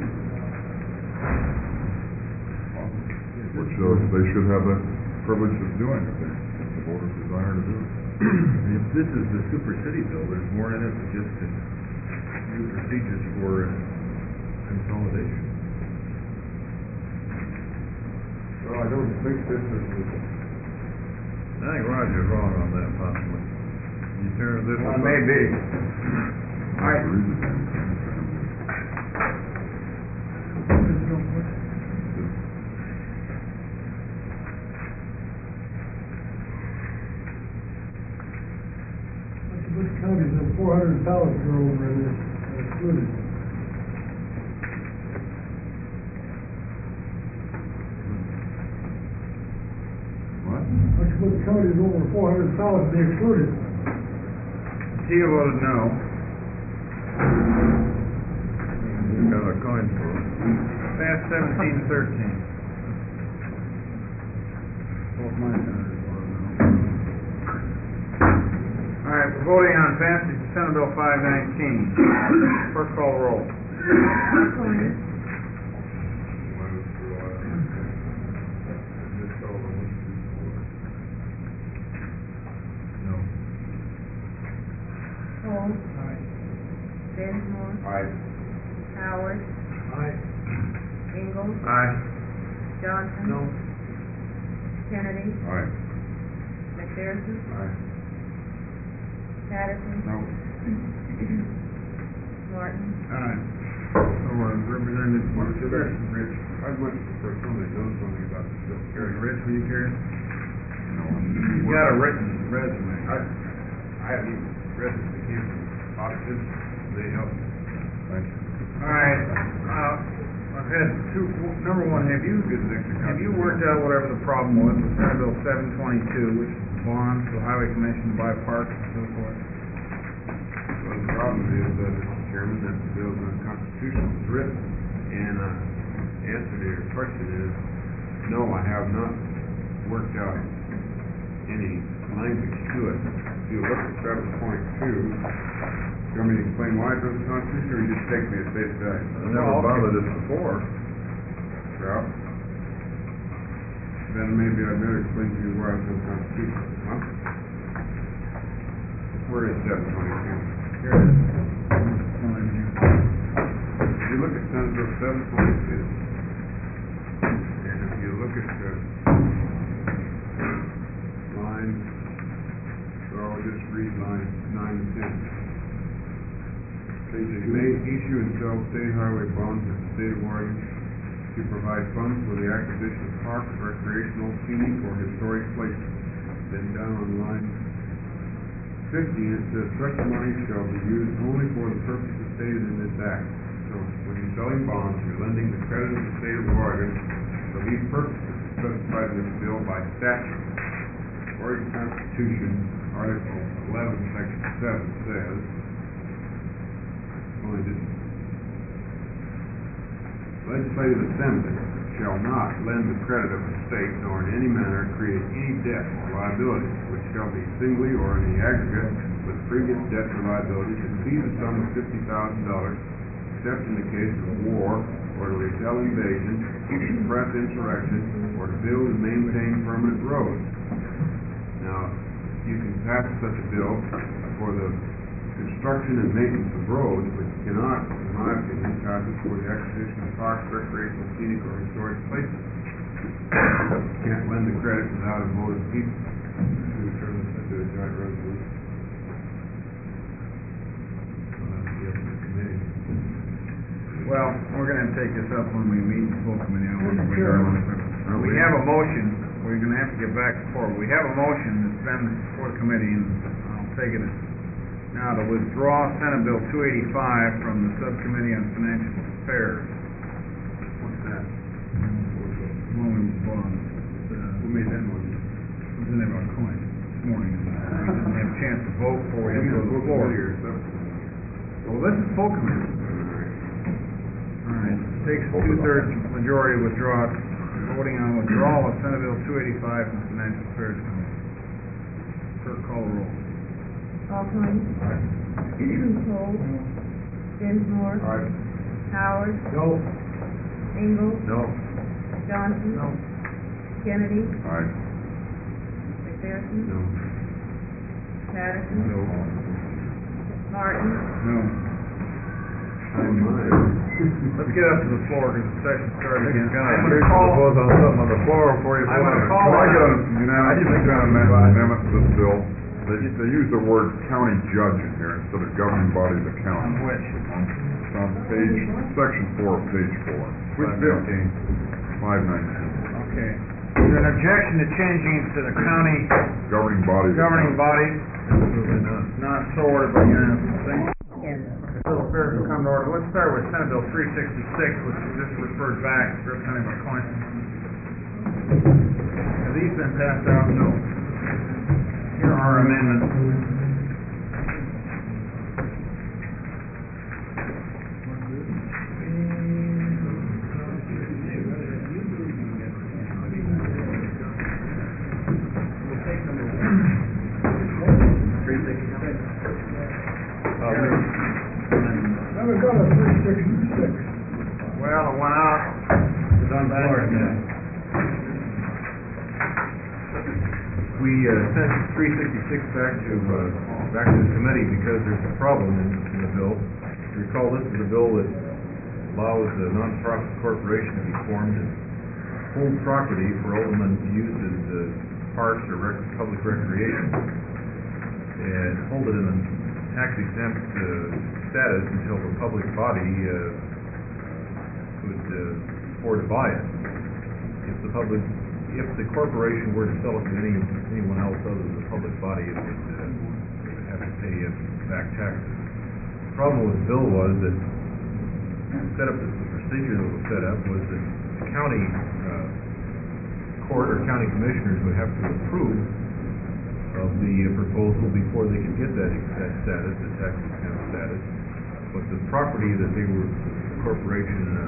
Which, uh, they should have that privilege of doing if they, if the voters desire to do it. If this is the super city bill, there's more in it than just the new procedures for uh, consolidation. Well, I don't think this is, I think Roger's wrong on that possibly. You turn this. Well, maybe. All right. Which counties have four hundred thousand or over in this, uh, excluded? What? Which, which counties over four hundred thousand be excluded? Tia voted no. You got a coin flip. Pass seventeen thirteen. Both my senators voted no. All right, we're voting on passage of Senate Bill five nineteen. Clerk call roll. Aucklander. No. Cole. Dinsmore. Aye. Howard. Aye. Ingalls. Aye. Johnson. No. Kennedy. Aye. McPherson. Aye. Patterson. No. Martin. Aye. So, uh, Representative, What's the Rich, rest? Rich, I'd much prefer somebody knows something about this bill. Carry. Rich, will you carry? No. You got a written resume. I, I haven't even read this again. Offices, they help. Thank you. All right, uh, I've had two, number one, have you, have you worked out whatever the problem was with Senate Bill seven twenty-two, which is bonds for the Highway Commission to buy parks and so forth? Well, the problem is, uh, Mister Chairman, that the bill is unconstitutional as written. And, uh, answer to your question is, no, I have not worked out any language to it. If you look at seven point two, you want me to explain why it's unconstitutional, or you just take me at face value? I never bothered us before. Well, then maybe I better explain to you why it's unconstitutional, huh? Where is seven twenty-two? Here it is. Fine, here. If you look at Senate Bill seven twenty-two, and if you look at the line, so I'll just read line nine and ten. They say, may issue and sell state highway bonds in the state of Oregon to provide funds for the acquisition of parks, recreational, scenic, or historic places. Then down on line fifteen, it says, such money shall be used only for the purposes stated in this act. So when you're selling bonds, you're lending the credit of the state of Oregon for these purposes specified in this bill by statute. Oregon Constitution, Article eleven, Section seven says, only this legislative assembly shall not lend the credit of the state, nor in any manner create any debt or liability, which shall be singly or in the aggregate with previous debts or liabilities exceed the sum of fifty thousand dollars, except in the case of war, or to repel invasion, to suppress insurrection, or to build and maintain permanent roads. Now, you can pass such a bill for the construction and maintenance of roads, but you cannot, in my opinion, pass it for the acquisition of parks, recreational, scenic, or historic places. You can't lend the credit without a vote of people to turn this into a joint resolution. So that's the up to the committee. Well, we're gonna take this up when we meet the full committee, I don't think we Sure. are. We have a motion, we're gonna have to get back and forth. We have a motion that's been before the committee, and I'll take it as now to withdraw Senate Bill two eighty-five from the Subcommittee on Financial Affairs. What's that? One we bought, uh, Who made that motion? was in there about coin this morning, and we didn't have a chance to vote before we had to go to the Full floor. committee or subcommittee? Well, this is full committee. All right, takes a two-thirds majority to withdraw it. Voting on withdrawal of Senate Bill two eighty-five from the Financial Affairs Committee. Clerk, call the roll. Auckland. Cole. Dinsmore. Aye. Howard. No. Ingalls. No. Johnson. No. Kennedy. Aye. McPherson. No. Patterson. No. Martin. No. Let's get up to the floor, because the session started again. Kind I'm of gonna curious call, to vote on something on the floor before you. I'm gonna vote. call Well, I got a on, unanimous consent amendment, amendment to this bill. They, they use the word county judge in here instead of governing body of the on county. which? It's on page, section four of page four. Which bill? Five nineteen, Okay. Is there an objection to changing it to the county governing body of the governing county. body? Not so ordered by unanimous consent. Bill affairs will come to order. Let's start with Senate Bill three sixty-six, which is just referred back, Representative McCoy. Have these been passed out? No. Here are amendments. Now we got a three sixty-six. Well, it went out. It's on the floor now. We uh, sent three sixty-six back to, uh, back to the committee because there's a problem in, in the bill. Recall, this is a bill that allows a non-profit corporation to be formed and hold property for aldermen to use as uh, parks or rec- public recreation, and hold it in a tax-exempt uh, status until the public body uh, could uh, afford to buy it. If the public If the corporation were to sell it to any, anyone else other than the public body, it would, uh, it would have to pay uh, back taxes. The problem with the bill was that the setup, the procedure that was set up was that the county uh, court or county commissioners would have to approve of the uh, proposal before they could get that, that status, the tax exempt status. But the property that they were, the corporation uh,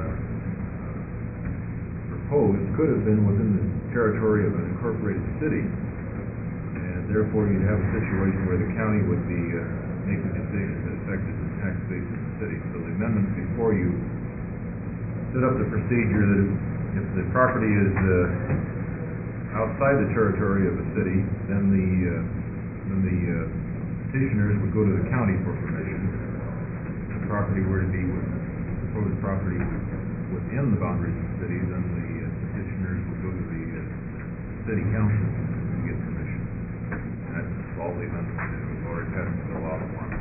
proposed could have been within the territory of an incorporated city, and therefore you'd have a situation where the county would be uh, making decisions that affected the tax base of the city. So the amendment before you set up the procedure that if, if the property is uh, outside the territory of a city, then the uh, then the uh, petitioners would go to the county for permission. If the property were to be with proposed property within the boundaries of the city, then the uh, petitioners would go to the uh, city council to get permission. And that's all the amendments do. Lord has to fill out one.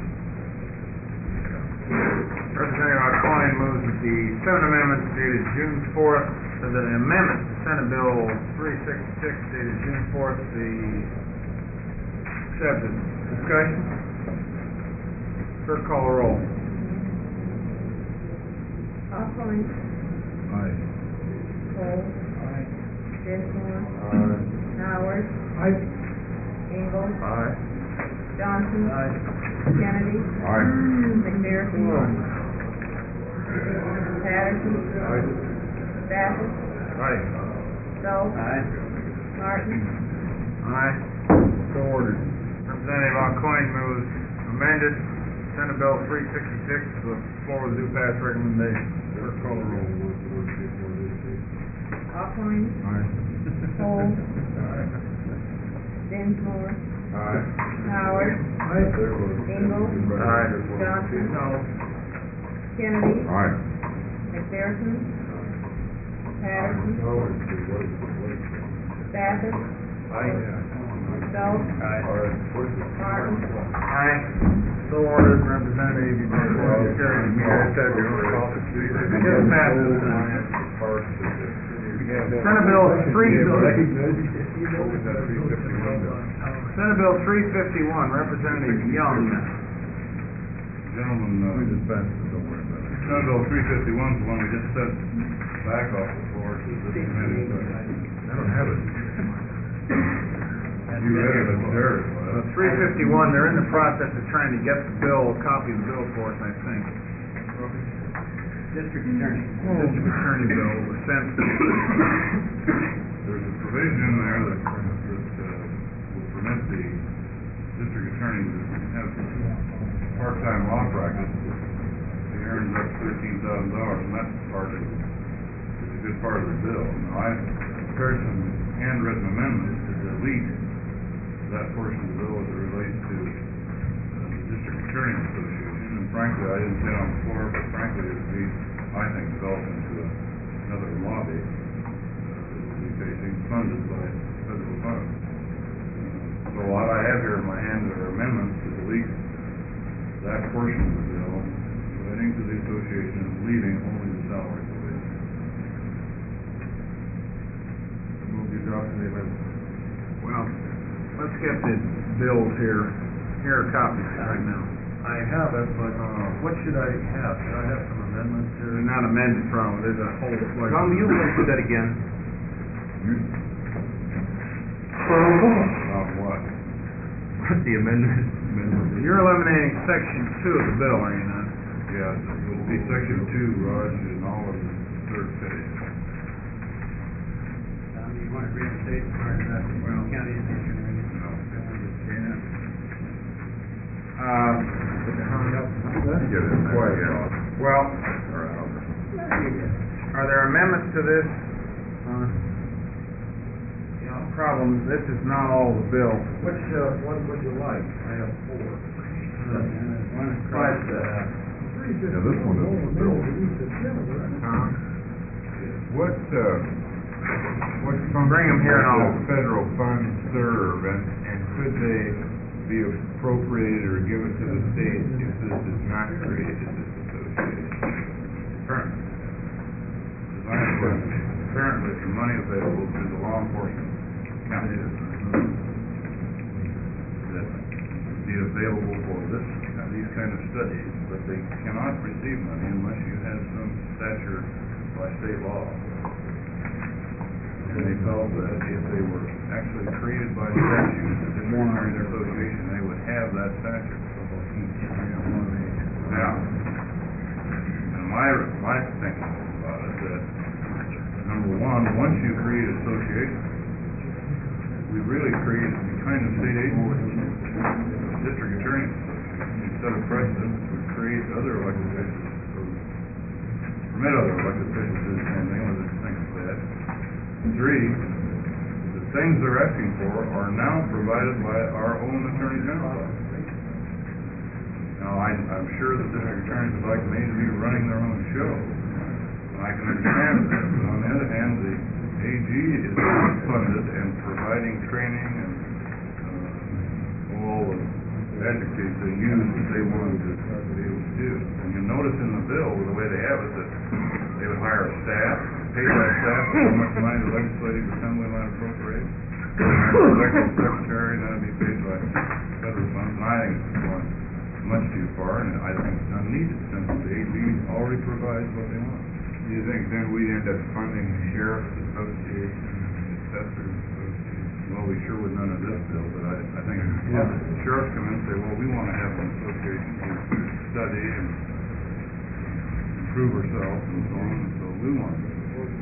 Representative Alcoin moves that the seven amendments dated June fourth, so that the amendment to Senate Bill three sixty-six dated June fourth be accepted. Discussion? Clerk call the roll. Alcoin. Aye. Cole. Aye. Dinsmore. Aye. Howard. I, Engel. Aye. Johnson. Aye. Kennedy. Aye. McPherson. Patterson. Bassett. Aye. Stoll. Aye. Martin. Aye. So ordered. Representative Alcoin moves amended Senate Bill three sixty-six to the floor with due pass recommendation. Clerk call the roll. Alcoin. Aye. Cole. Dinsmore. Aye. Howard. I, Engel. Aye. Johnson. No. Kennedy. Aye. McPherson. Patterson. Bassett. Aye. Stoll. Aye. Martin. Aye. So ordered, Representative, you may well carry the meeting. Just pass this tonight. Senate Bill three, Senate Bill three fifty-one, Representative Young. Gentlemen, uh, We just passed it, don't worry about it. Senate Bill three fifty-one is the one we just sent back off the floor to this committee. I don't have it. You read it, it's theirs. Uh, three fifty-one, they're in the process of trying to get the bill, a copy of the bill for us, I think. District Attorney. District Attorney bill was sent to the city. There's a provision in there that, that, uh, will permit the district attorney to have part-time law practice. He earns up to thirteen thousand dollars, and that's part of, is a good part of the bill. Now, I prepared some handwritten amendments to delete that portion of the bill as it relates to uh, the district attorney association, and frankly, I didn't say it on the floor, but frankly, it would be, I think, developed into a- another lobby uh, that would be facing funded by federal funds. So what I have here in my hand are amendments to delete that portion of the bill relating to the association, leaving only the salary provision. Move you drop the amendment. Well, let's get the bills here. Here are copies right now. I have it, but, uh, what should I have? Should I have some amendments here? They're not amended from, there's a whole. like- Tom, you can do that again. About what? The amendment, amendment. You're eliminating section two of the bill, are you not? Yeah, it will be section two, Raj, in all of the third page. Um, you want to reinstate part of that, well, county addition or anything? No. Uh, Get it quiet, yeah. well, Or out. are there amendments to this? Uh, You know, problem, this is not all the bill. Which, uh, one would you like? I have four. One is Five, across, uh, Yeah, this one is the bill. Huh? What, uh, what function Bring 'em here and does I'll- the federal funds serve, and, and could they be appropriated or given to the state if this is not created, this association? Currently. As I understand it, currently, the money available to the law enforcement county that would be available for this, these kind of studies, but they cannot receive money unless you have some stature by state law. And they felt that if they were actually created by statute, the Disciplinary Association, they would have that stature. Now, and my, my thinking about it, that, number one, once you create association, we really create a kind of state agency, district attorney association. You set a precedent to create other elected officials, or permit other elected officials to do the same thing, whether it's things bad. Three, the things they're asking for are now provided by our own Attorney General. Now, I, I'm sure the district attorneys would like me to be running their own show, and I can understand that, but on the other hand, the A G is funded and providing training and, uh, all the adjectives they use that they wanted to be able to do. And you notice in the bill, the way they have it, that they would hire a staff, pay that staff how much money the legislative assembly might appropriate. Executive secretary, and that'd be paid by federal funds, and I think it's going much too far, and I think it's unneeded, since the A G already provides what they want. Do you think then we'd end up funding the sheriff's association, assessors association? Well, we sure would none of this bill, but I, I think if the sheriffs come in and say, well, we want to have an association to study and improve ourselves and so on, and so we want it.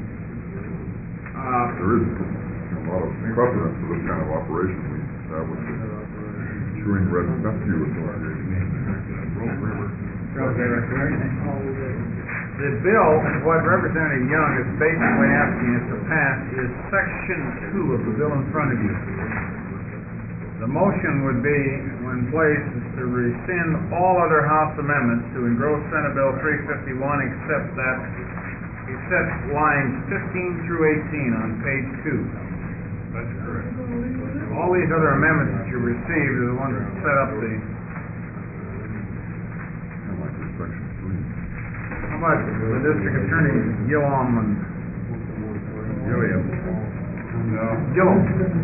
Uh, There is a lot of precedent for this kind of operation. We established the Chewing Red Nephew Association. Rope River. The bill, what Representative Young is basically asking us to pass is section two of the bill in front of you. The motion would be, when placed, is to rescind all other House amendments to engross Senate Bill three fifty-one except that, except lines fifteen through eighteen on page two. That's correct. All these other amendments that you received are the ones that set up the, Kind of like the section three. how about the district attorney, Gillum and Gilliam? No, Gillum.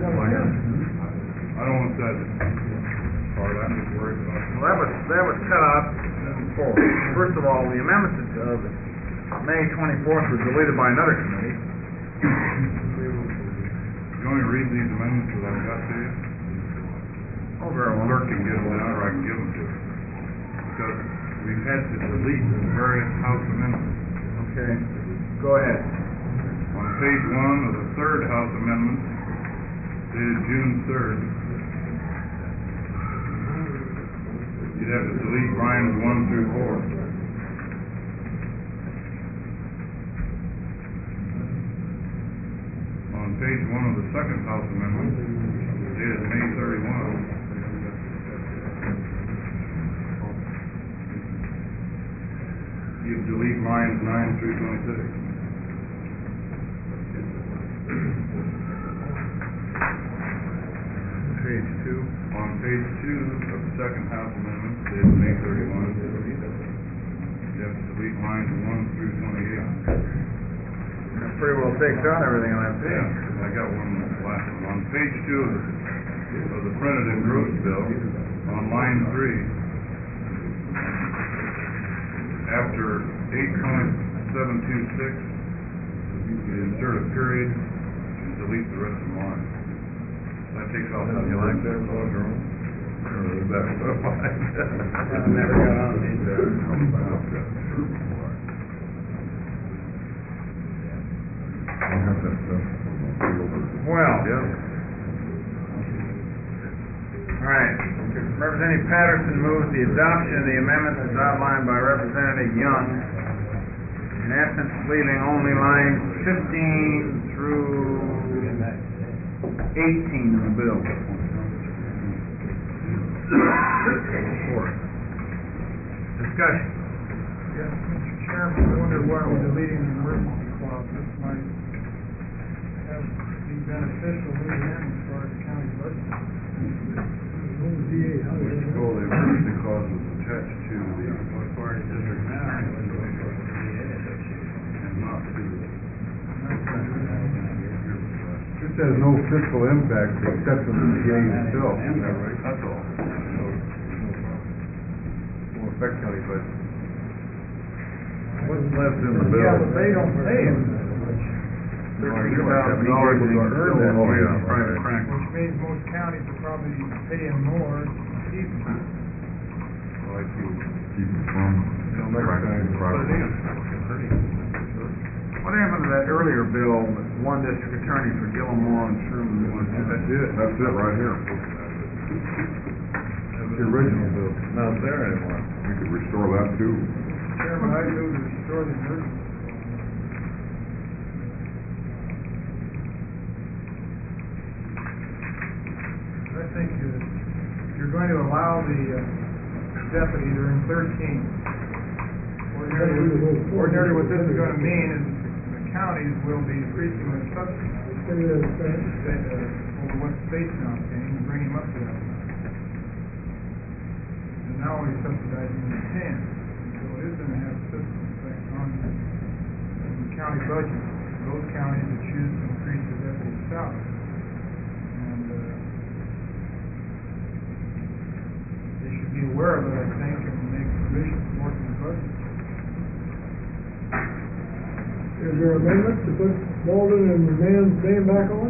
I don't want that part, I'm just worried about. Well, that was, that was cut out before. First of all, the amendments of May twenty-fourth were deleted by another committee. You want me to read these amendments that I've got to you? Oh, very well. Clerk can get them down, or I can give them to her. Because we've had to delete various House amendments. Okay, go ahead. On page one of the third House amendment, dated June third, you'd have to delete lines one through four. On page one of the second House amendment, dated May thirty-one, delete lines nine through twenty-six. Page two. On page two of the second House amendment, dated May thirty-one, you have to delete lines one through twenty-eight. That pretty well takes out everything on that page. Yeah, I got one last one. On page two of the, of the printed engrossed bill, on line three, after eight point seven two six, you insert a period and delete the rest of the line. That takes off. You like that, Paul Jerome? Or is that what I like? I never got on these, I have that stuff. Well, Yeah. all right. Representative Patterson moves the adoption of the amendments as outlined by Representative Young, in essence leaving only lines fifteen through eighteen in the bill. Discussion. Yes, Mister Chairman, I wonder why we're deleting the emergency clause. This might have, be beneficial in the end as far as the county budget. Which goal the emergency clause was attached to the, what part of district now, it was going to and not to the. This has no fiscal impact except on the D A itself. Is that right? That's all. Won't affect county budget. What's left in the bill? Yeah, but they don't pay him, Thirteen thousand dollars in earn that. Oh, yeah, Private right. crank. which means most counties are probably paying more to keep him. Like you. Keep it from. Don't make it time. Private. What happened to that earlier bill, with one district attorney for Gilmore and Sherman? That's it, that's it right here. That's the original bill. Not there anymore. We could restore that too. Chairman, I move to restore the emergency. I think uh, you're going to allow the uh, deputy, they're in thirteen. Ordinarily, ordinarily what this is gonna mean is the counties will be increasing their subsidies uh, over what the state's now paying, and bring him up to that amount. And now we're subsidizing the ten, so it is gonna have a fiscal effect on the county budget, those counties that choose to increase their deputy salary. And, uh, they should be aware of it, I think, and make provisions for it in the budget. Is there an amendment to put Walden and Man's name back on?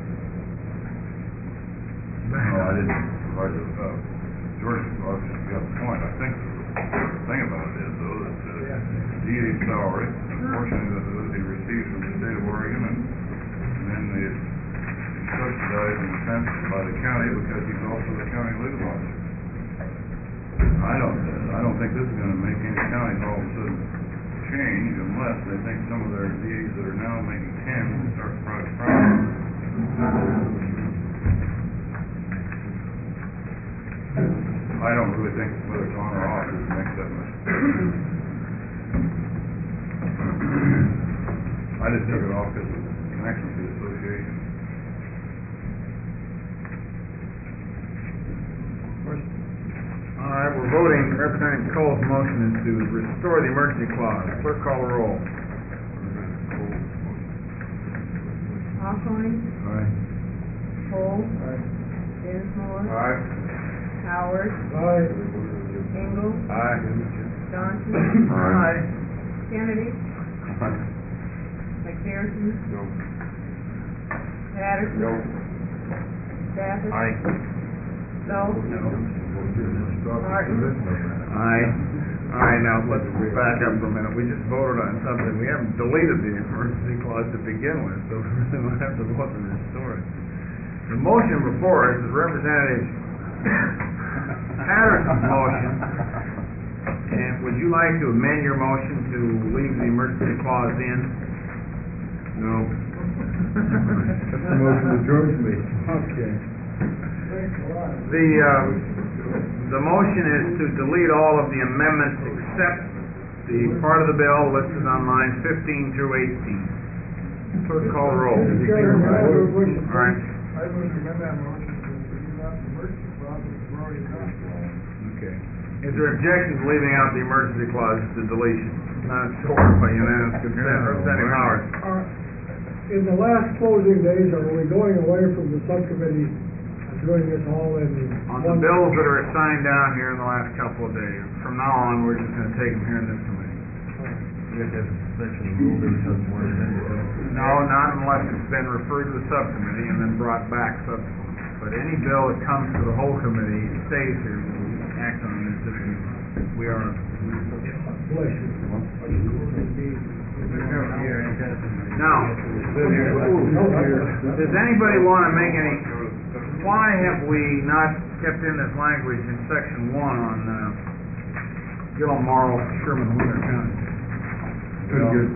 No, I didn't. I just, uh, George, obviously got the point. I think the thing about it is though, that, uh, D A's salary, unfortunately, that that he receives from the state of Oregon, and, and then the subsidized and transferred by the county because he's also the county legal officer. I don't, I don't think this is gonna make any counties all of a sudden change unless they think some of their D As that are now making ten will start private practice. I don't really think whether it's on or off it makes that much. I just took it off because of the connection to the association. All right, we're voting, Representative Cole's motion is to restore the emergency clause. Clerk, call the roll. Hawthorne, Aye. Cole, Dinsmore, Aye. Howard, Aye. Engel, Aye. Johnson, Aye. Kennedy, McPherson, Patterson, Stafford, Aye. Stowe, Martin, Aye. All right, now let's back up for a minute. We just voted on something. We haven't deleted the emergency clause to begin with, so we'll have to vote to restore it. The motion before us is Representative Patterson's motion. And would you like to amend your motion to leave the emergency clause in? No. That's the motion that George made. Okay. The, uh, the motion is to delete all of the amendments except the part of the bill listed on lines fifteen through eighteen. Clerk call the roll. Mister Chairman, I would wish to- All right. I would amend that motion to leave out the emergency clause that we've already passed. Okay. Is there objection to leaving out the emergency clause, the deletion? Not so ordered by unanimous consent. Representative Howard. Uh, In the last closing days, are we going away from the subcommittee and doing this all in On the one? bills that are assigned down here in the last couple of days, from now on, we're just gonna take them here in this committee. We have to have a suspension of rules every time one amendment. No, not unless it's been referred to the subcommittee and then brought back subsequently. But any bill that comes to the whole committee stays here, we act on it as if we are. Bless you. Now, does anybody wanna make any, why have we not kept in this language in section one on, uh, Gillum, Morrow, Sherman, Winter County? Pretty good.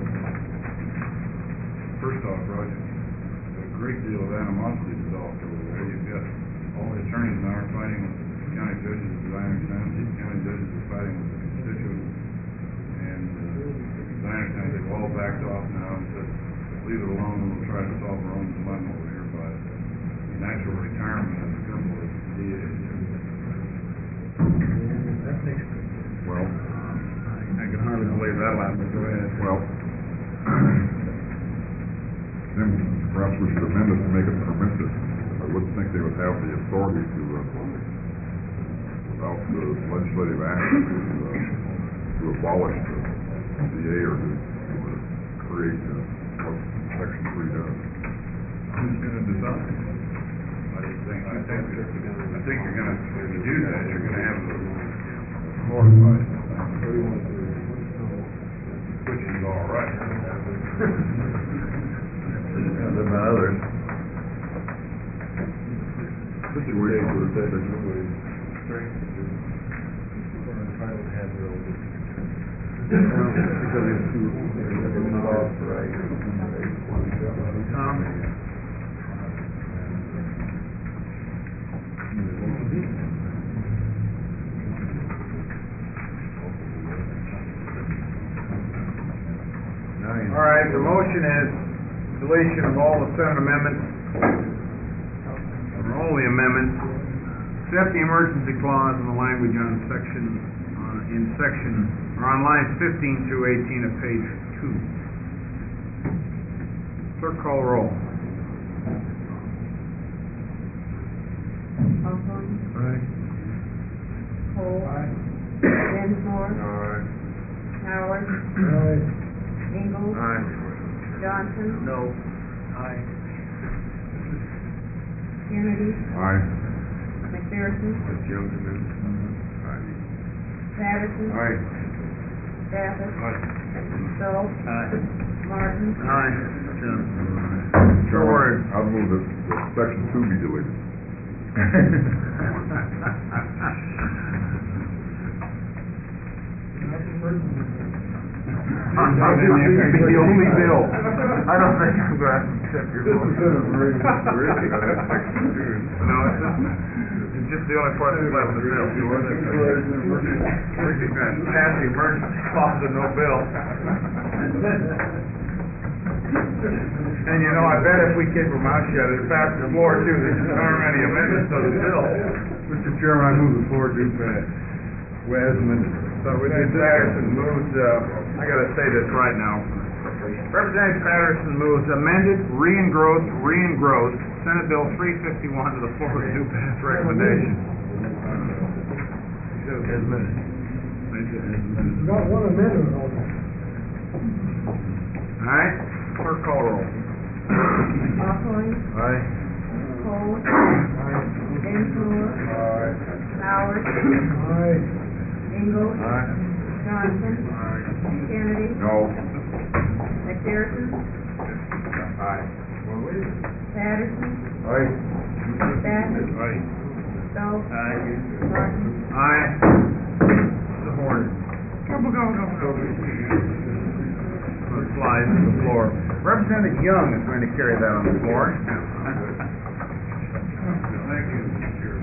First off, Roger, a great deal of animosity developed over there. You've got all the attorneys now are fighting with the county judges, as I understand it. The county judges are fighting with the constituents. And, uh, as I understand it, they've all backed off now and said, leave it alone, we'll try to solve our own dilemma over here by natural retirement as simple as D A. Well, I can hardly believe that last, but go ahead. well, then perhaps we should amend it to make it permissive. I wouldn't think they would have the authority to, uh, without the legislative action, to, uh, to abolish the D A or to, to create, uh, what section three does. Who's gonna decide? I think, I think, I think you're gonna, if you do that, you're gonna have to mortify it. Which is all right. And then the others. Situation where section Entitled to have their own district attorney. Because it's too, it's involved, right? Tom? All right, the motion is deletion of all the Senate amendments, or all the amendments, except the emergency clause and the language on section, uh, in section, or on lines fifteen through eighteen of page two. Clerk call roll. Hawthorne, Aye. Cole, Densmore, Howard, Aye. Ingalls, Aye. Johnson, No. Aye. Kennedy, Aye. McPherson, That's Young's amendment. Patterson, Aye. Stafford, Aye. Stoll, Martin, Aye. Chairman, I'd move that, that section two be deleted. I'm gonna be the only bill. I don't think I'm gonna accept your motion. Really? No, it's just, it's just the only part that's left of the bill. We're just gonna pass the emergency clause and no bill. And you know, I bet if we keep our mouth shut, it'd pass the floor too, there's just aren't any amendments to the bill. Mister Chairman, I move the floor do pass. As amended. So we did Patterson moves, uh, I gotta say this right now. Representative Patterson moves amended, re-engrossed, re-engrossed, Senate Bill three fifty-one to the floor with due pass recommendation. As amended. Got one amendment on it. Alright, clerk call roll. Hawthorne, Aye. Cole, Densmore, Howard, Aye. Ingalls, Aye. Johnson, Kennedy, No. McPherson, Aye. Patterson, Aye. Stafford, Aye. Stoll, Martin, Aye. Supported. Go, go, go, go. Let's slide to the floor. Representative Young is going to carry that on the floor. Thank you, Mister Chairman.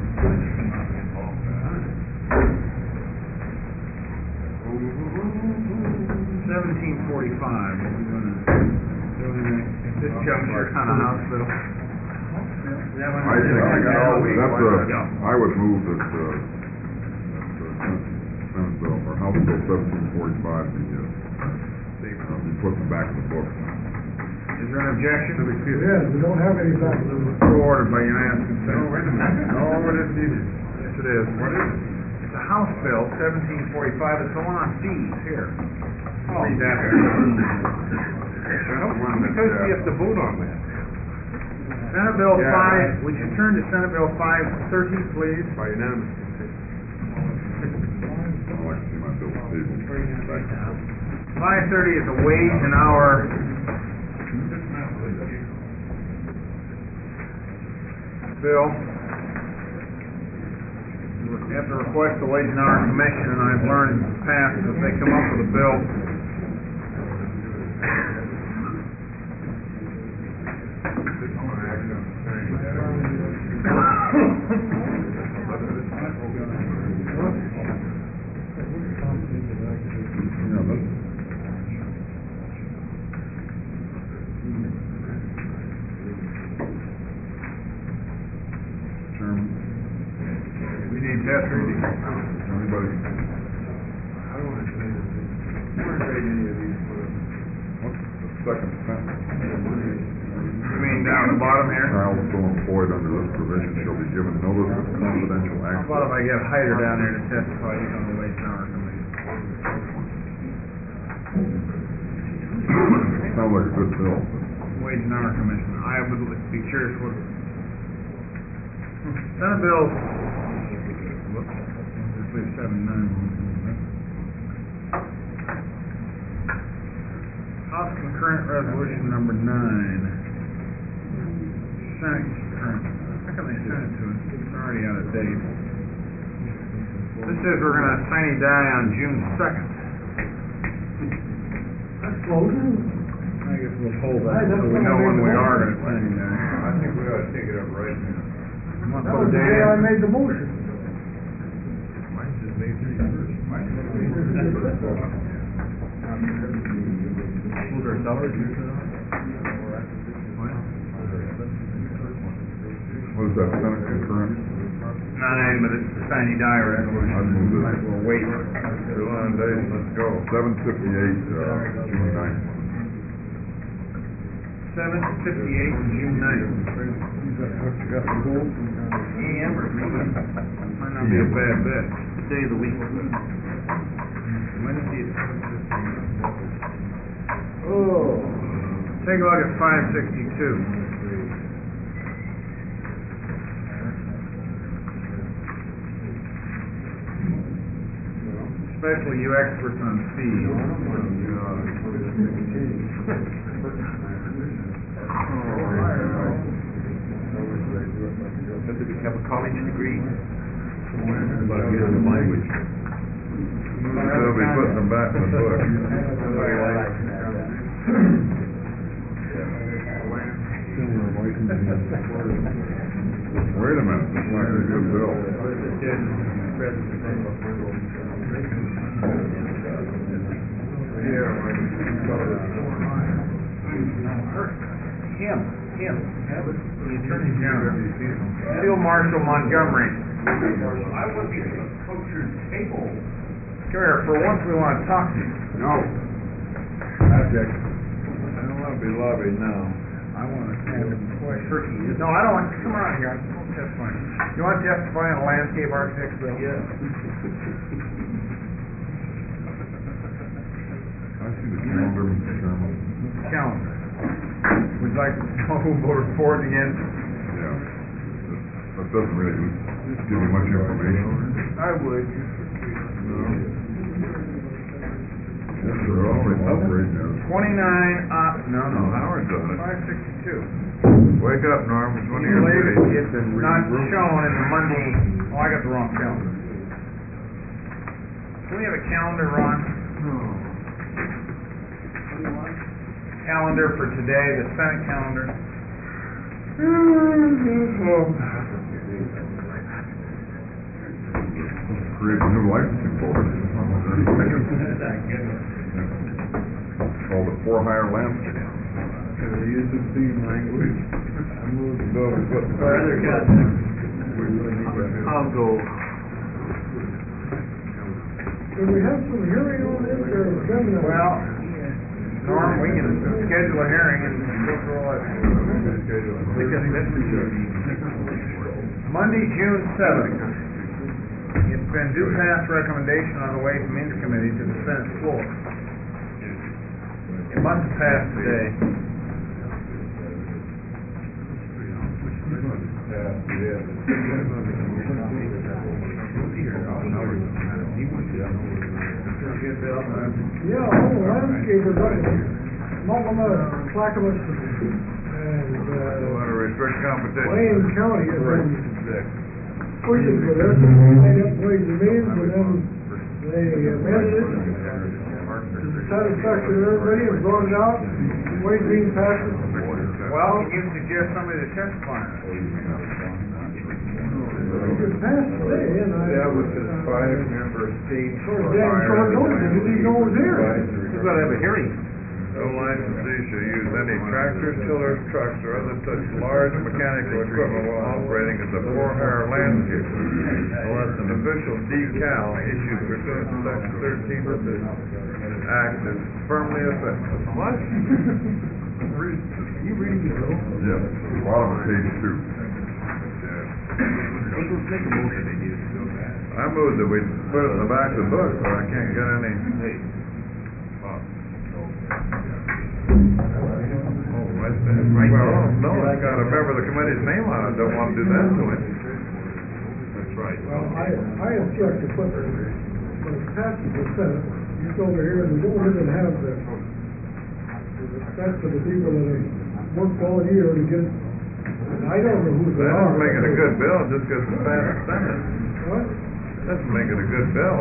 forty-five, what we gonna, do in the, this juncture kind of house bill? I think, that's a, I would move that, uh, that, uh, Senate bill, or House Bill seventeen forty-five be, uh, uh, be put back in the book. Is there an objection? Yes, we don't have any back. So ordered by unanimous consent. No, wait a minute. No, it isn't needed. Yes, it is. What is it? It's a House Bill seventeen forty-five, it's the one on fees, here. Oh, Read that. That's one that, Because uh, we have to vote on that. Senate Bill Yeah, five, right. would you turn to Senate Bill five thirty, please? by unanimous consent. I'd like to see my bill tabled back in the book. Five thirty is a wage an hour. Bill. You have to request the wage and hour commission, and I've learned in the past that if they come up with a bill Yeah, that's, Chairman, we need test reading. anybody, I don't want to say this. I don't want to trade any of these for. what's the second sentence? You mean down at the bottom here? Child so employed under this provision shall be given notice of confidential How access. about if I get Hyder down there to testify, he's on the wage and hour commission? Sounds like a good bill. Wage and hour commission, I would be curious what. Senate Bill, whoops, let's leave seventy-nine. House concurrent resolution number nine. Senate concurrent, how come they sent it to us? It's already out of date. This says we're gonna sine die on June second. That's closing. I guess we'll hold Hey, that, that's so we when I know when made we the are motion. gonna sine die. I think we ought to take it up right now. You wanna That put was a the date day I in? made the motion. Mine says May thirty-first. Those are salaries you said on? What is that, Senate concurrent? Nine, but it's the sine die resolution. I'd move this. Might as well wait. Still on days, let's go. Seven fifty-eight, uh, June ninth. Seven fifty-eight, June ninth. You got the gold? A M or P M? Might not be a bad bet. Day of the week. Wednesday at seven fifty-eight. Oh. Take a look at five sixty-two. Especially you experts on fees. Does it have a college degree? But I get the language. They'll be putting them back in the book. Wait a minute, this might be a good bill. Him, him. The Attorney General. Field Marshal Montgomery. I would be coach your table. Come here, for once we want to talk to you. No. Object. I don't want to be lobbied now. I want to ask him a question. No, I don't want, come around here, I won't testify. You want to testify on a landscape architect's bill? Yeah. I see the calendar, Mister Chairman. Calendar. Would you like to know who voted for it against? Yeah. That doesn't really give you much information. I would. Yes, they're all Republicans. Twenty-nine, uh, no, no, Howard does it. five sixty-two. Wake up, Norm, it's one of your Later, duties. it's not shown in the Monday, oh, I got the wrong calendar. Do we have a calendar, Ron? Calendar for today, the Senate calendar. Create a new licensing board. Called for hire landscape. Can I use the same language? I moved the bill to put. Further discussion. I'll go. Can we have some hearing on this, or been a... Well, Norm, we can schedule a hearing and go through all that. Monday, June seventh. It's been due pass recommendation on the Ways and Means Committee to the Senate floor. It must have passed today. Yeah, all the landscapers, Multnomah, Clackamas, and, uh, Want to restrict competition? Wayne County has been pushing for this, and they got Ways and Means, and then they amended it to the satisfaction of everybody, and brought it out, Ways and Means passed it. Well, can you suggest somebody to testify on it? It was passed today, and I... That was a five-member state. Sort of damn short notice, I didn't even know it was here. We've got to have a hearing. No licensee shall use any tractors, tillers, trucks, or other such large mechanical equipment while operating as a for-hire landscaper, unless an official decal issued pursuant to section thirteen of this act is firmly effective. What? You reading it, though? Yes, bottom of page two. I moved that we put it in the back of the book, so I can't get any. Oh, right there. Well, no, it's got a member of the committee's name on it, don't want to do that to it. That's right. Well, I, I object to put, when it's passed to the Senate, it's over here, and we don't even have the, the respect for the people that have worked all year to get it. And I don't know who they That are. doesn't make it a good bill, just because it's passed the Senate. What? Doesn't make it a good bill.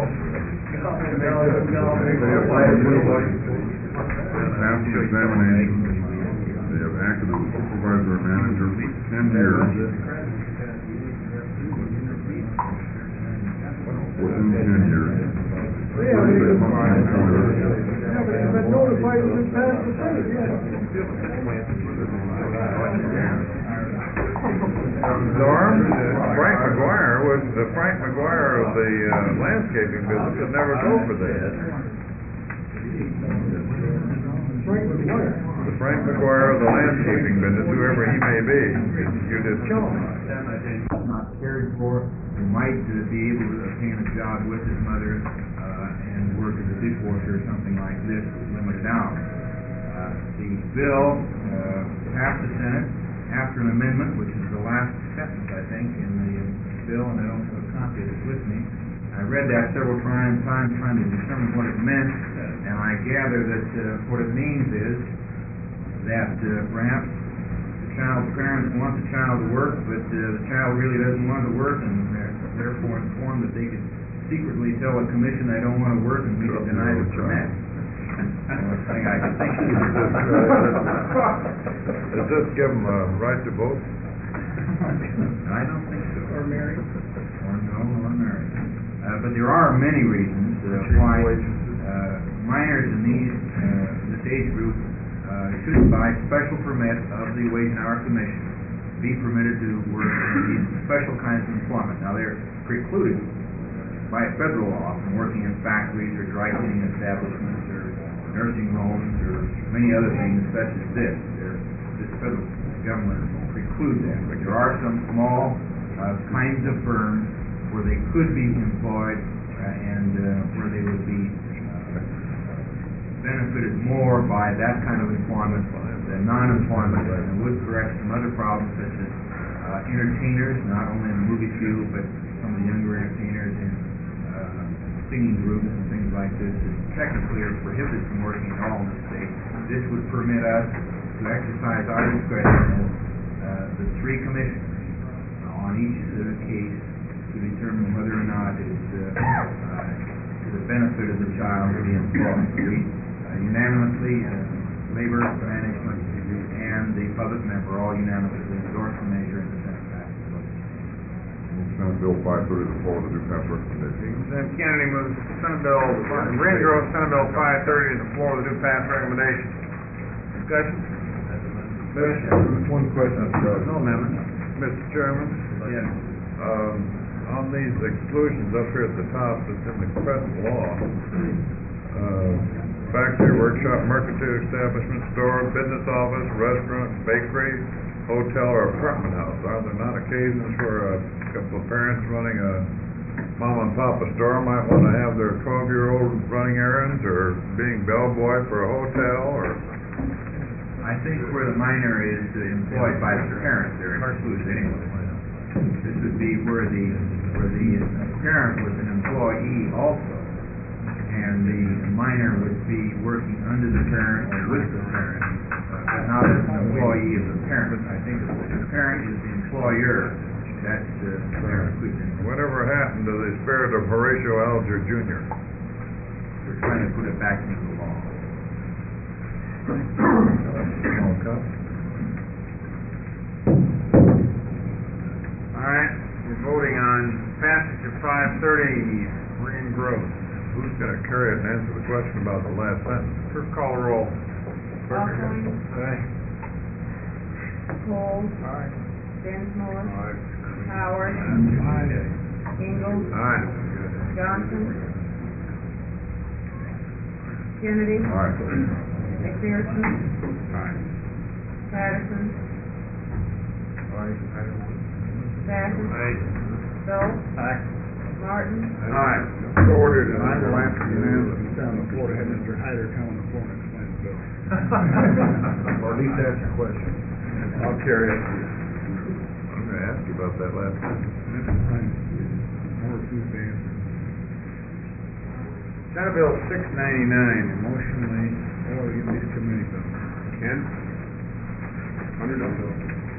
Passed the examination, they have acted as a supervisor or manager for ten years. Within ten years. They haven't even, they haven't been notified that it passed the Senate yet. Norm, Frank McGuire was, uh, Frank McGuire of the uh, landscaping business would never go for this. Frank McGuire. The Frank McGuire of the landscaping business, whoever he may be, you just kill him. Not cared for, who might uh, be able to obtain a job with his mother uh, and work as a dishwasher or something like this was limited out. Uh, the bill uh, passed the Senate after an amendment, which is the last sentence, I think, in the uh, bill, and I don't have a copy of it with me. I read that several times, times trying to determine what it meant, and I gather that uh, what it means is that uh, perhaps the child's parents want the child to work, but uh, the child really doesn't want to work, and they're therefore informed that they could secretly tell the commission they don't want to work, and we could deny the permit. That's the thing I can think of. Does this give them a right to vote? I don't think so. Or married. Or no, or married. Uh, but there are many reasons uh, why uh, minors in these uh, this age group uh, should, by special permit of the Wage and Hour Commission, be permitted to work in these special kinds of employment. Now, they're precluded by federal law from working in factories or dry cleaning establishments or nursing homes or many other things such as this. They're, this federal government will preclude that. But there are some small uh, kinds of firms where they could be employed uh, and uh, where they would be uh, benefited more by that kind of employment than non-employment, and would correct some other problems such as uh, entertainers, not only in the movie field, but some of the younger entertainers in uh, singing groups and things like this that technically are prohibited from working at all in the state. This would permit us to exercise our discretion as uh, the three commissioners on each uh, case to determine whether or not it's uh, uh, to the benefit of the child to be employed. We uh, unanimously, uh, labor management and the public member all unanimously endorse the measure in the Senate passed. Senate Bill five thirty, the floor of the due pass recommendation. Representative Kennedy moves Senate Bill, Rangers, Senate Bill five thirty, to the floor of the due pass recommendation. Discussion? One question, uh, No amendment. Mister Chairman, Yes. um, on these exclusions up here at the top that's in the present law, uh, factory, workshop, mercantile establishment, store, business office, restaurant, bakery, hotel, or apartment house, are there not occasions where a couple of parents running a mom and pop store might wanna have their twelve-year-old running errands, or being bellboy for a hotel, or? I think where the minor is employed by the parent, they're excluded anyway. This would be where the, where the parent was an employee also, and the minor would be working under the parent or with the parent, uh, but not as an employee of the parent. I think if the parent is the employer, that's, uh, they're excluded. Whatever happened to the spirit of Horatio Alger Junior? We're trying to put it back into the law. All right, we're voting on passage of five thirty, Green Growth. Who's gonna carry it and answer the question about the last sentence? Clerk, call the roll. Alcorn, Aye. Cole, Aye. Densmore, Howard, Ingalls, Aye. Johnson, Kennedy, All right. McPherson, Aye. Patterson, Stafford, Aye. Schultz, Aye. Martin, Aye. So ordered, and I will ask the unanimous on the floor to have Mister Hyder come on the floor and explain the bill. or at least ask a question. I'll carry it. I'm gonna ask you about that last sentence. More food bands. Senate Bill six ninety-nine, emotionally, oh, you these committee bills. Ken? Hundred of those.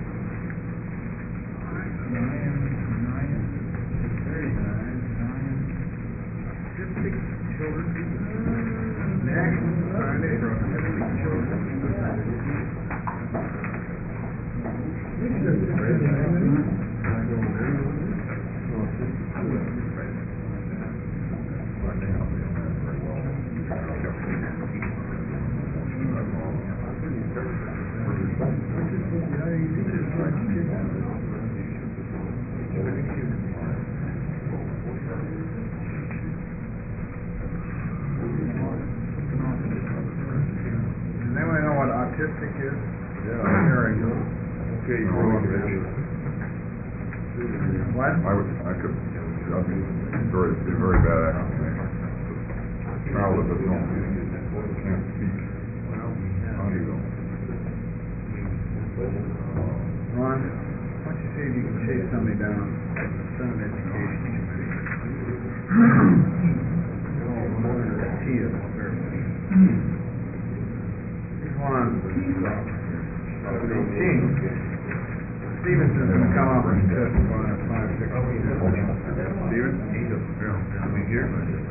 Nine, nine, thirty-nine, nine. Fifty children. Next, Friday, for fifty children. Does anyone know what autistic is? Yeah. There you go. Okay, No, you're on, we Rich. What? I would, I could, I'd be very, be very bad explanation. Child that doesn't, can't speak. How do you know? Ron, why don't you see if you can chase somebody down at the Senate Education Committee? Tia, Here's one, seventeen. Stevenson's gonna come up and testify on five sixteen. Steven? He's up there. I mean, here.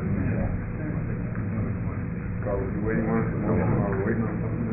Carl, you waiting on us, or are we waiting on something?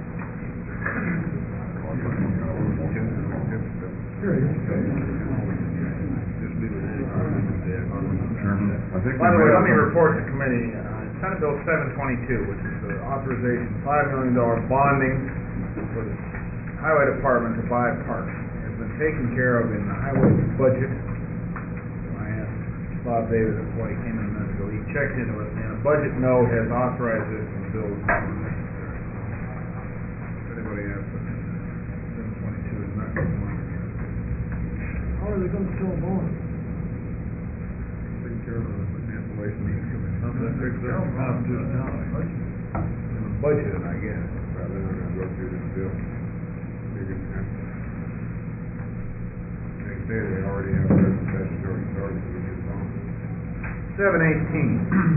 Chairman, I think. By the we way, may let me have- report to committee, uh, Senate Bill seven twenty-two, which is the authorization, five million dollar bonding for the highway department to buy parks, has been taken care of in the highway budget. I asked Bob Davis before he came in a minute ago, he checked into it, and a budget note has authorized this, and the bill is not necessary. If anybody has seven twenty-two, is not going to. How are they gonna sell bonds? Take care of the Financial Ways and Means Committee. How's that fix that? Not just now. Budget, I guess. Rather than gonna go through this bill. You're gonna have to. Next day, they already have their statutory authority to get this on. Seven eighteen.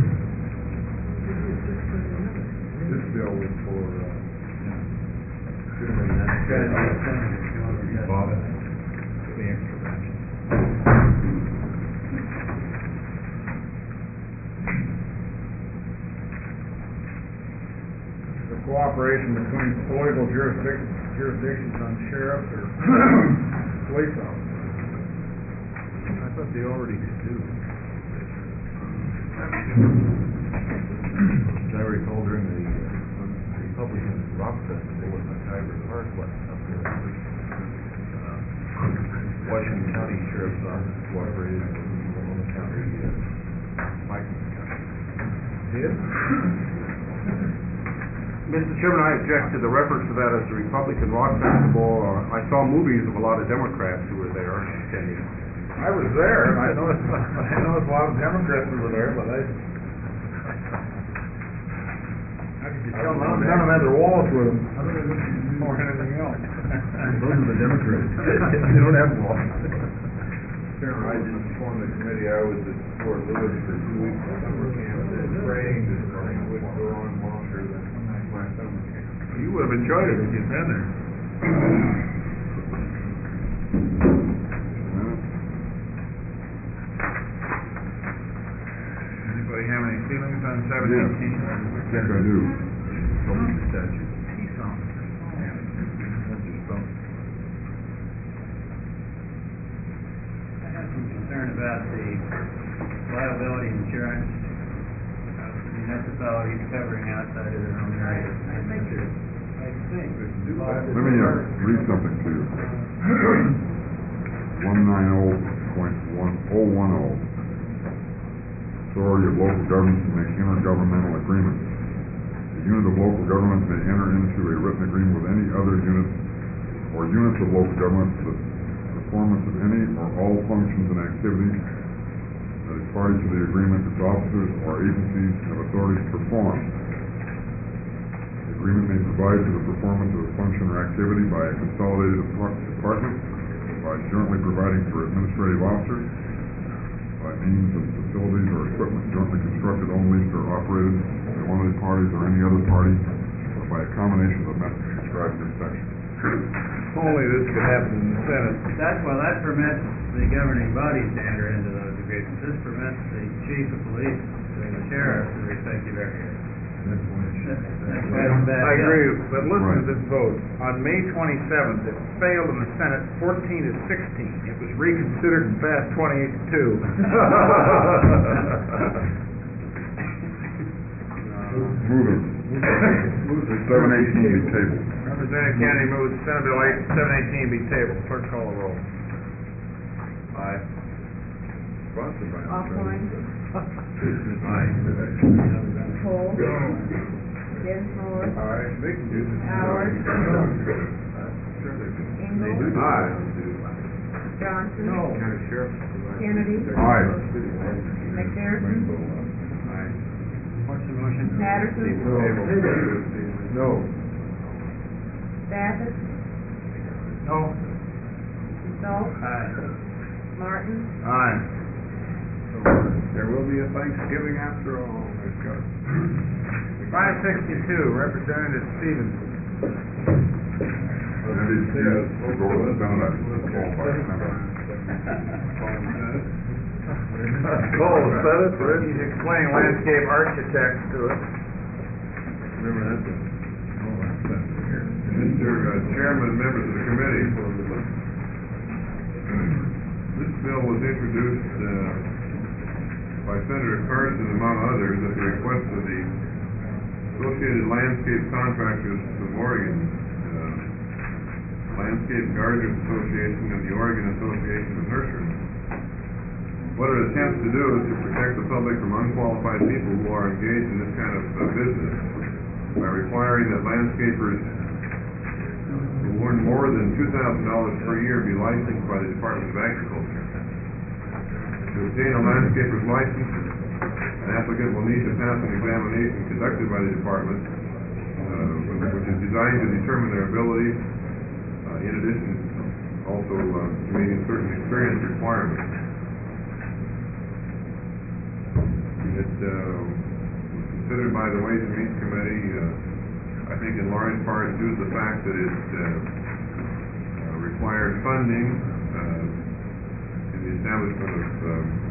This bill was for, uh, Should have been that. You bought it? The extra batch. The cooperation between political jurisdic- jurisdictions on sheriffs or police officers. I thought they already do. As I recall during the, uh, the Republican rock festival at the Tiger Park last up there. Uh, Washington County Sheriff's Office cooperated with Multnomah County, uh, Mike. Did? Mister Chairman, I object to the reference to that as the Republican Rock Festival. Uh, I saw movies of a lot of Democrats who were there attending. I was there, and I noticed, I noticed a lot of Democrats who were there, but I, None none of them had their wallets with them, Those or anything else. are the Democrats. They don't have law. Chairman, I just informed the committee I was at Fort Lewis for two weeks of summer camp, that praying this spring would go on longer than my summer camp. You would have enjoyed it if you'd been there. Anybody have any feelings on seven eighteen? I think I do. Statute. Peace on. I have some concern about the liability insurance of municipalities covering outside of their own area. I think there's, I think. Let me, uh, read something to you. One nine oh point one, oh one oh. Authority of local governments to make intergovernmental agreements. A unit of local government may enter into a written agreement with any other unit or units of local government for the performance of any or all functions and activities that is party to the agreement its officers or agencies have authority to perform. The agreement may provide for the performance of a function or activity by a consolidated depart- department, by jointly providing for administrative officers, by means of facilities or equipment jointly constructed, owned, leased, or operated by one of the parties or any other party, or by a combination of the methods described in this section. Only this could happen in the Senate. That, well, that permits the governing bodies to enter into those agreements. This permits the chief of police and the sheriff in the respective areas. That's when it should. That's why it's bad. I agree, but listen to Right. this vote. On May twenty-seventh, it failed in the Senate fourteen to sixteen. It was reconsidered and passed twenty-eight to two. Move it. Move it. Seven eighteen be tabled. Representative Kennedy moves Senate Bill eight, seven eighteen be tabled. Clerk call the roll. Aye. Sponsored by. Offline. Aye. Cole. Dinsmore. Aye. They can do this. Howard. Sure they can. Engel. Aye. Johnson. County Sheriff. Kennedy. Aye. McPherson. Aye. What's the motion? Patterson. No. Bassett. No. Schultz. Aye. Martin. Aye. There will be a Thanksgiving after all, I've got. Five sixty-two, Representative Stevens. And he, he has to go to the Senate, that's qualified member. Call the Senate, Fred. He's explaining landscape architects to us. Remember that? Mister Chairman, members of the committee, this bill was introduced uh, by Senator Carson, among others, at the request of the Associated Landscape Contractors of Oregon, uh, Landscape Gardeners Association, and the Oregon Association of Nurseries. What it attempts to do is to protect the public from unqualified people who are engaged in this kind of uh, business by requiring that landscapers who earn more than two thousand dollars per year be licensed by the Department of Agriculture. To obtain a landscaper's license, an applicant will need to pass an examination conducted by the department, uh, which is designed to determine their abilities, uh, in addition also uh, to meeting certain experience requirements. It uh, was considered by the Ways and Means Committee, uh, I think in large part due to the fact that it uh, uh, required funding uh, in the establishment of uh,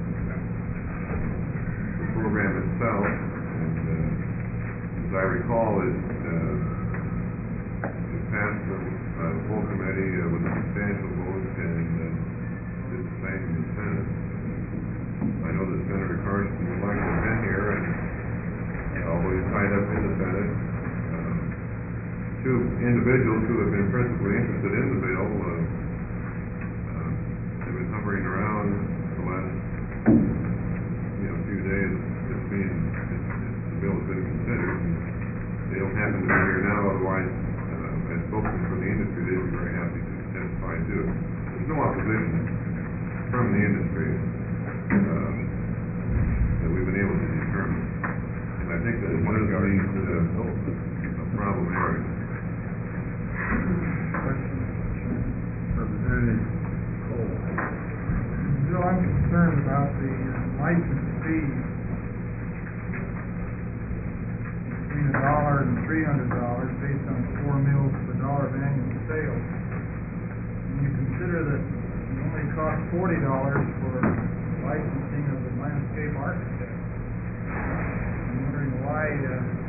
the program itself. And uh, as I recall, it, uh, it passed the uh, full committee uh, with a substantial vote and uh, did the same in the Senate. I know that Senator Carson would like to have been here, and although he's tied up in the Senate, uh, two individuals who have been principally interested in the bill, uh, uh, have been hovering around the last, you know, few days, just being, it's, it's, the bill has been considered. They don't happen to be here now, otherwise, uh, as spokesman for the industry, they'd be very happy to testify too. There's no opposition from the industry, uh, that we've been able to determine. And I think that it does lead to a problem area. Representative Cole. Bill, I'm concerned about the license fees between a dollar and three hundred dollars based on four mills per dollar of annual sales. When you consider that it only costs forty dollars for licensing of the landscape architect, I'm wondering why, uh,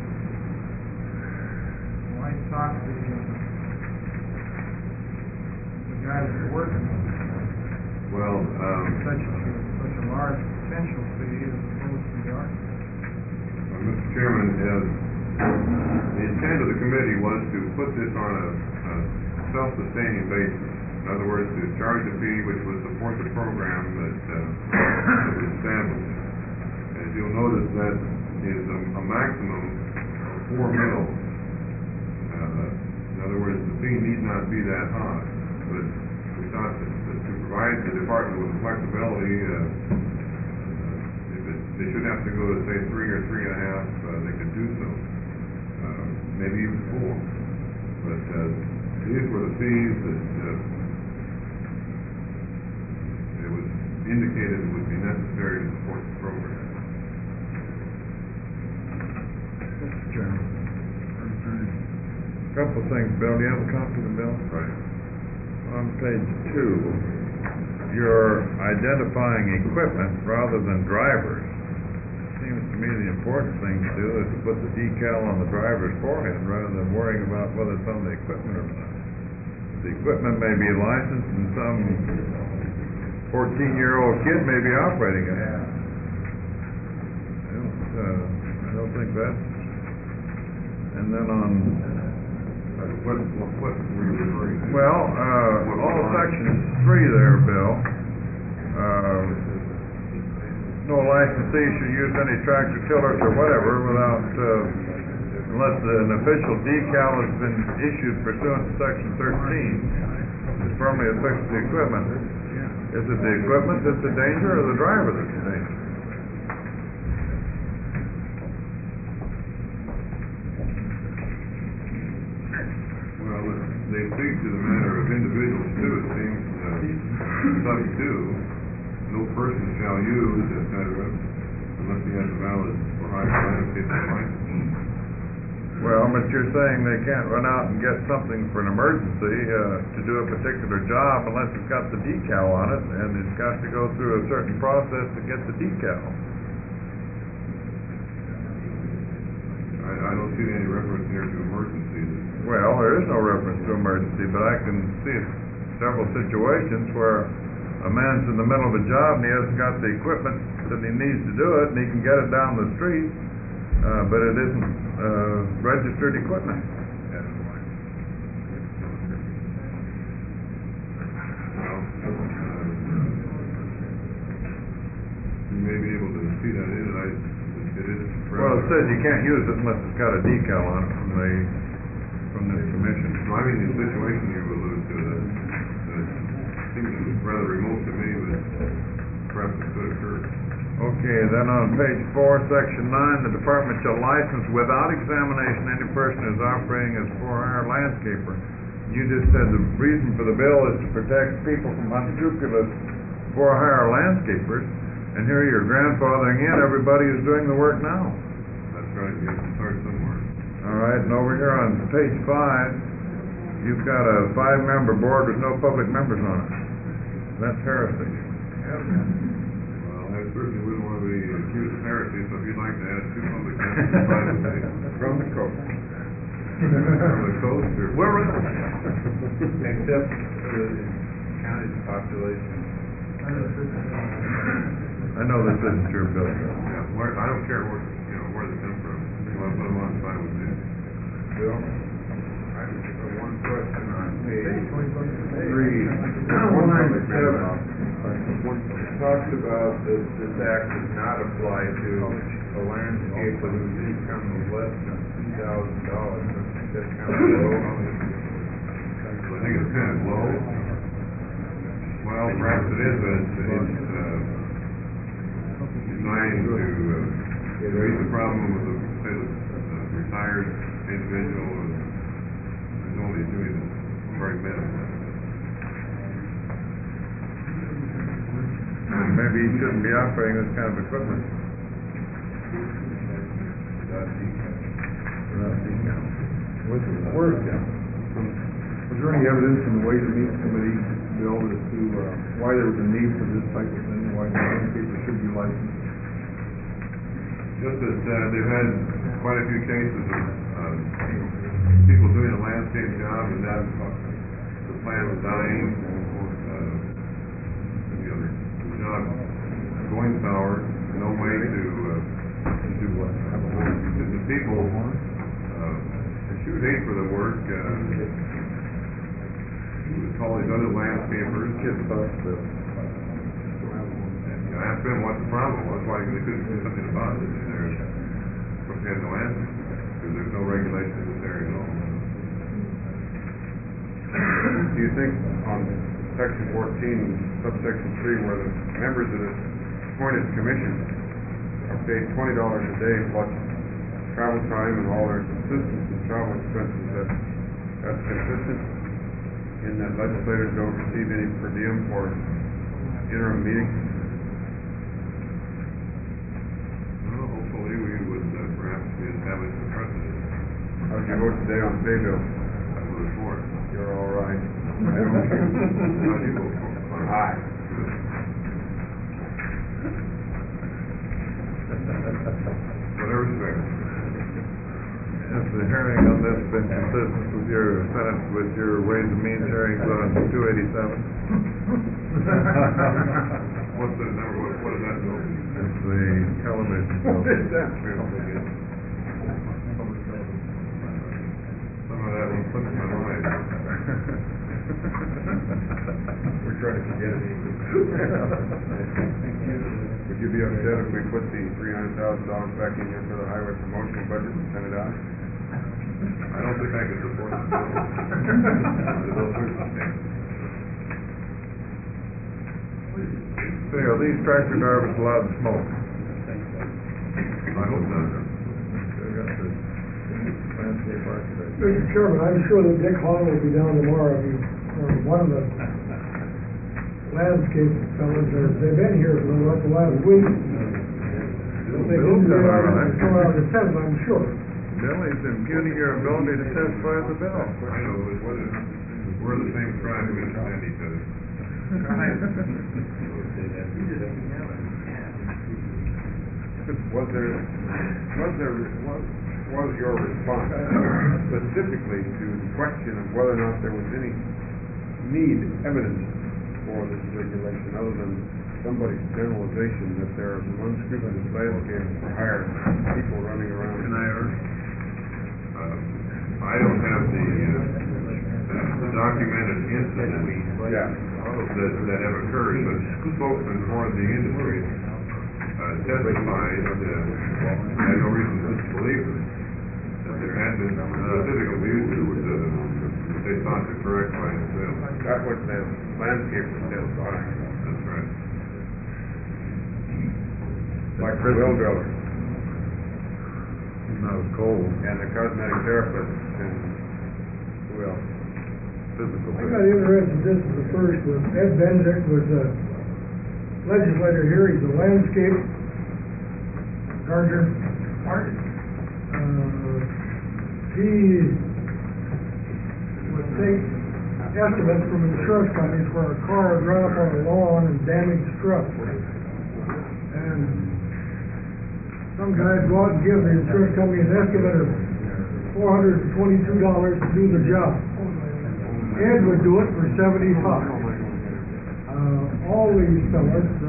why talk the, uh, the guys that are working on it? Well, um, Such a, such a large potential fee as opposed to the architect. uh, Mister Chairman, as the intent of the committee was to put this on a, a self-sustaining basis. In other words, to charge a fee which would support the program that, uh, that was established. As you'll notice, that is a, a maximum of four mills. Uh, in other words, the fee need not be that high, but we thought that, that to provide the department with flexibility, uh, uh, if it, they should have to go to say three or three and a half, uh, they could do so. Uh, maybe even four. But uh, these were the fees that uh, it was indicated would be necessary to support the program. Mister Chairman. Couple of things, Bill. Do you have a copy of the bill? Right. On page two, you're identifying equipment rather than drivers. Seems to me the important thing to do is to put the decal on the driver's forehead rather than worrying about whether it's on the equipment or not. The equipment may be licensed and some fourteen-year-old kid may be operating it. I don't, uh, I don't think that's... And then on... What, what, what were you referring to? Well, uh, all section three there, Bill, uh, no licensee should use any tractor tillers or whatever without, uh, unless an official decal has been issued pursuant to section thirteen, is firmly affixed to the equipment. Is it the equipment that's a danger or the driver that's a danger? They speak to the matter of individuals too, it seems, uh, sub two, no person shall use, et cetera, unless he has a valid or high landscape license. Well, but you're saying they can't run out and get something for an emergency, uh, to do a particular job unless it's got the decal on it, and it's got to go through a certain process to get the decal. I, I don't see any reference here to emergencies. Well, there is no reference to emergency, but I can see several situations where a man's in the middle of a job and he hasn't got the equipment that he needs to do it, and he can get it down the street, uh, but it isn't uh, registered equipment. Well, uh, you may be able to see that in it. I, it is. Well, it says you can't use it unless it's got a decal on it from the from this commission. No, I mean, the situation you allude to, that, that seems rather remote to me, but perhaps it could occur. Okay, then on page four, section nine, the department shall license without examination any person who is operating as for-hire landscaper. You just said the reason for the bill is to protect people from unscrupulous for-hire landscapers, and here you're grandfathering in everybody who's doing the work now. That's right, you have to start somewhere. All right, and over here on page five, you've got a five-member board with no public members on it. That's heresy. Well, I certainly wouldn't want to be accused of heresy, so if you'd like to add two public members, fine with me. From the coast. From the coast, or where is it? Except for the county's population. I know this isn't your bill. Yeah, where, I don't care where, you know, where they come from. You want to put them on, fine with me. Bill, I, uh, one question on page three. One One line seven. It talks about that this act does not apply to a landscaper whose income is less than two thousand dollars. I think that's kind of low. I think it's kind of low. Well, perhaps it is, but it's, it's, uh, designed to, uh, raise the problem with the, say, the the retired individual and is only doing it very minimal. Maybe he shouldn't be operating this kind of equipment. That's Without decals. What's the word, yeah? Was there any evidence in the Ways and Means Committee, Bill, as to, uh, why there was a need for this type of thing, why the landscaper should be licensed? Just that, uh, they've had quite a few cases of, uh, people doing a landscape job and then the plant is dying, uh, you know, the job going sour, no way to, uh, to do what? Have a home. Because the people, uh, shoot hate for the work, uh, we would call these other landscapers. Kids bust the, I asked them what the problem was, why they couldn't do something about it, and they're, of course, they had no answer, because there's no regulation in this area at all. Do you think on section fourteen, subsection three, where the members of the appointed commission are paid twenty dollars a day plus travel time and all their subsistence and travel expenses, that, that's consistent in that legislators don't receive any per diem for interim meetings? Well, hopefully we would uh, perhaps be established a precedent. How did you vote today on pay bill? I voted for it. You're all right. How do you vote for it? Aye. Good. Whatever's fair. has the hearing on this been consistent with your Senate, with your Ways and Means hearings on two eighty-seven? What's the number, what, what is that bill? It's the television bill. What is that bill? Some of that will slip my mind. We're trying to forget it. Would you be upset if we put the three hundred thousand dollars back in here for the highway promotional budget and send it out? I don't think I could support the bill. Under those circumstances. So, are these tractor drivers allowed to smoke? I hope not. They got the landscape architect. Mister Chairman, I'm sure that Dick Hall will be down tomorrow, if you, or one of the landscape fellows, or they've been here for like the last week. They Bill's didn't done get all out, right. come out and test, I'm sure. Billy's impugning your ability to testify at the bill. I know, but what is, we're the same tribe, we understand each other. Was there, was there, was, was your response specifically to the question of whether or not there was any need, evidence for this regulation, other than somebody's generalization that there are some unscrupulous landscapers for hire people running around? Can I urge? Uh, I don't have the, uh, the documented incidents Yeah. that, that have occurred, but spokesmen for the industry uh, testified that they had no reason to believe that there had been uh, civic abuse that was, uh, that they thought to correct by the bill. That's what the landscapers testified, That's right. like the well driller He's not as cold. and the cosmetic therapist and who else? Physical. I got interested, this is the first one, Ed Benzick was a legislator here, he's a landscape gardener. Uh, he would take estimates from insurance companies where a car would run up on a lawn and damage truck. And some guys go out and give the insurance company an estimate of four hundred and twenty-two dollars to do the job. Ed would do it for seventy-five. Uh, all these fellas, uh,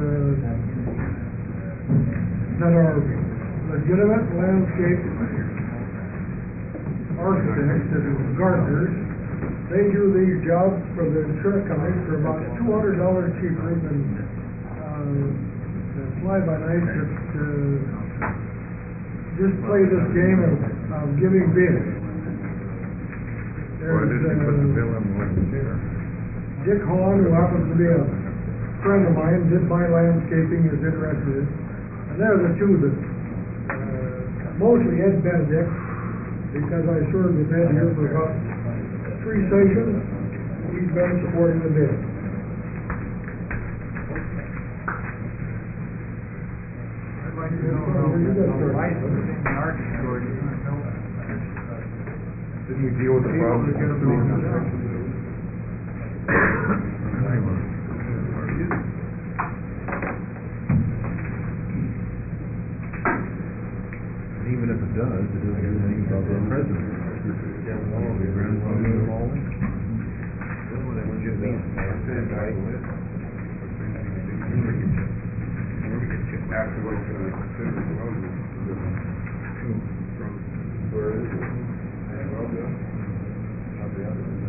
that are legitimate landscape architects that are gardeners. They do these jobs for the insurance companies for about two hundred dollars cheaper than, uh, the fly-by-nights that, uh, just play this game of, of giving bids. Why There's, didn't you put the uh, bill in when it's here? Dick Hahn, who happens to be a friend of mine, did my landscaping, is interested. And they're the two that, uh, mostly Ed Benedict, because I served with Ed here for about three sessions, he's been supporting the bid. I'd like to know how the licensing and art store is gonna help. Didn't we deal with the problem? People are gonna go into that. And even if it does, it doesn't do anything about the president. The grandfather of all. Afterwards, uh, consider the road, from where is it? Well done. Not the other one.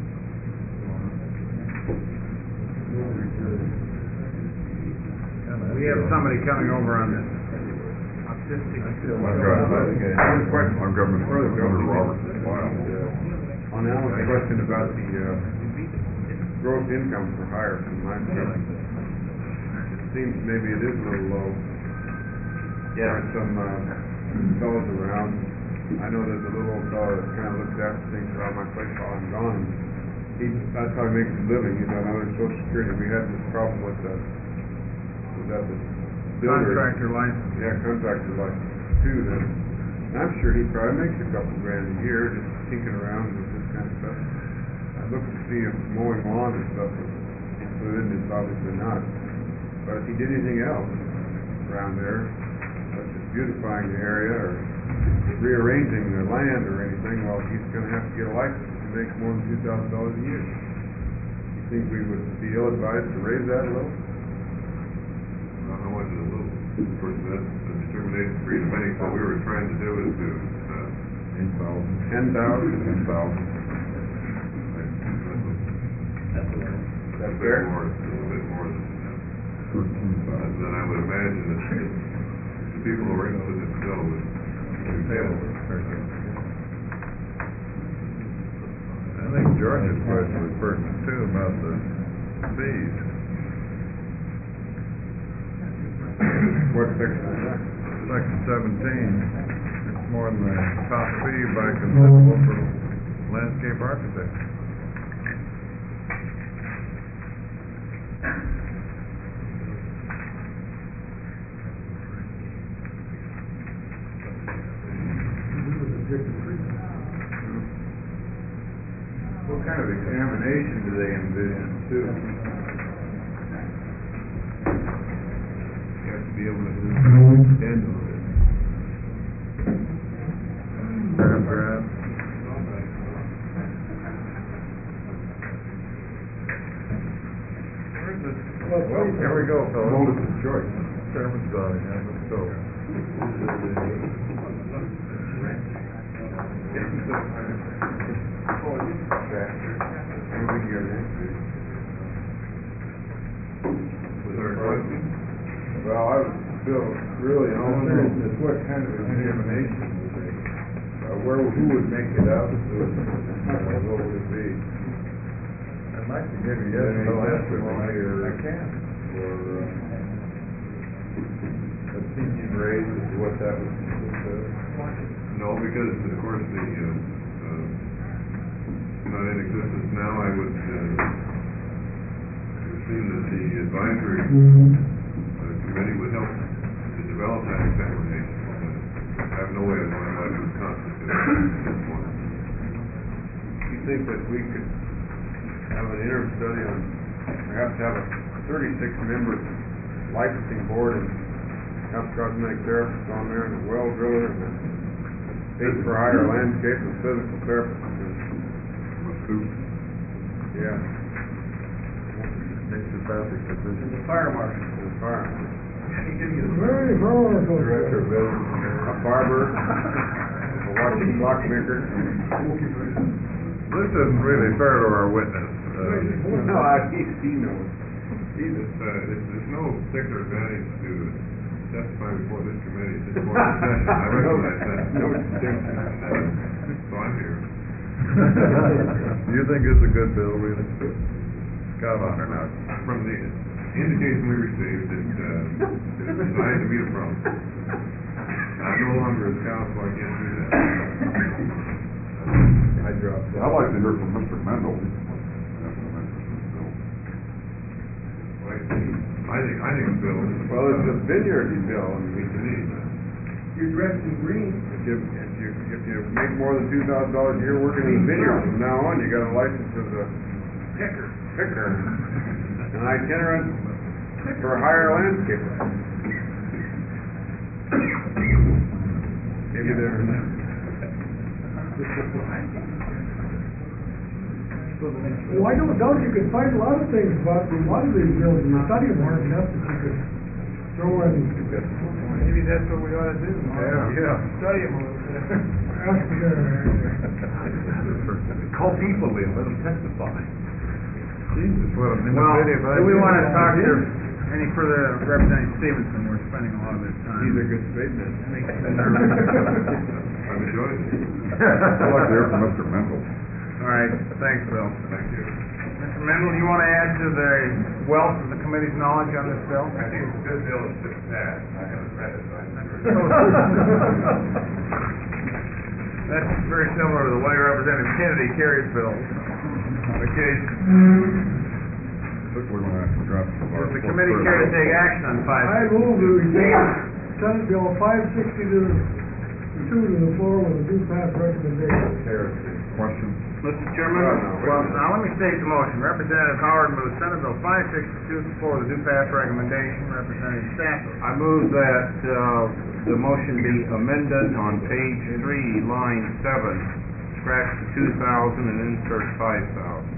We have somebody coming over on this autistic. I've got, I've got, I've got Mister Senator Roberts' file. On Alan's question about the, uh, gross income for hire from my opinion, it seems maybe it is a little low. There are some, uh, fellows around. I know there's a little old fellow that kinda looks after things around my place while I'm gone. He, that's how he makes his living. He's on other social security. We had this problem with, uh, was that the builder? Contractor license. Yeah, contractor license too, then. And I'm sure he probably makes a couple grand a year just tinking around with this kind of stuff. I'd look to see if mowing lawn and stuff was included, and it's obviously not. But if he did anything else around there, such as beautifying the area or rearranging the land or anything, well, he's gonna have to get a license if he makes more than two thousand dollars a year. You think we would be ill-advised to raise that a little? Well, how much is a little? Of course, that's a determination for you to make. What we were trying to do is to, uh, Ten thousand. Ten thousand? Ten thousand. That's a bit fair? more, a little bit more than that. Thirteen And thousand. then I would imagine that the people who are interested in this bill would, would be able to. I think George's question was pertinent too about the fees. What section is that? Section seventeen, it's more than the top fee by considerable for landscape architects. What kind of examination do they envision too? You have to be able to stand on it. Paragraph. Well, here we go, fellas. Multiple choice. Chairman's got it, yeah, let's go. Moving your next week. Was there a question? Well, I was still really interested in what kind of examination would they, uh, where, who would make it up, who would, uh, what would it be? I'd like to give you yes or no answer, but I can't. Or, uh, a thinking raise as to what that would consist of? No, because of course the, uh, uh, not in existence now, I would, uh, assume that the advisory, uh, committee would help to develop that examination. Uh, I have no way of knowing what it would constitute at this point. You think that we could have an interim study on, perhaps have a thirty-six member licensing board and have cosmetic therapists on there and a well driller and a paid for hire landscape and physical therapist? A suit. Yeah. Naturopathic physician. The fire marshal. And a fire. Very powerful. Director of business. A barber. A watching clockmaker. This isn't really fair to our witness. Uh, No, I, he, he knows. He's, uh, there's, there's no particular advantage to testifying before this committee, it's just more session, I recognize that. No distinction. So I'm here. Do you think it's a good bill, really? Count on her now. From the indication we received, it, uh, it is designed to meet a problem. I'm no longer as counsel, I can't do that. I dropped that. I'd like to hear from Mister Mendel. That's an interesting bill. I I think, I think the bill is. Well, it's a vineyard bill, and we can eat. You're dressed in green. If you, if you, if you make more than two thousand dollars a year working in a vineyard, from now on, you got a license as a picker, picker, an itinerant for hire landscaper. Maybe they're. Well, I don't doubt you can find a lot of things about a lot of these bills, and you study them hard enough that you could throw in. Maybe that's what we ought to do. Yeah, yeah. Study them a little bit. Ask the, Call people in, let them testify. Jesus, what a Well, minute. do we wanna talk to any further Representative Stevenson? We're spending a lot of this time. He's a good statement. Makes me nervous. I've enjoyed it. I'd like to hear from Mister Mendel. All right, thanks, Bill. Thank you. Mister Mendel, you wanna add to the wealth of the committee's knowledge on this bill? I think this bill is just passed, I haven't read it, so I'm not sure. That's very similar to the way Representative Kennedy carries bills on occasion. Looks like we're gonna have to drop some of our. Does the committee care to take action on five? I move that we take Senate Bill five sixty to, two to the floor with a due pass recommendation. Question? Mister Chairman? Well, now let me state the motion. Representative Howard moves Senate Bill five sixty-two to the floor with a due pass recommendation. Representative Stafford. I move that, uh, the motion be amended on page three, line seven, scratch the two thousand and insert five thousand.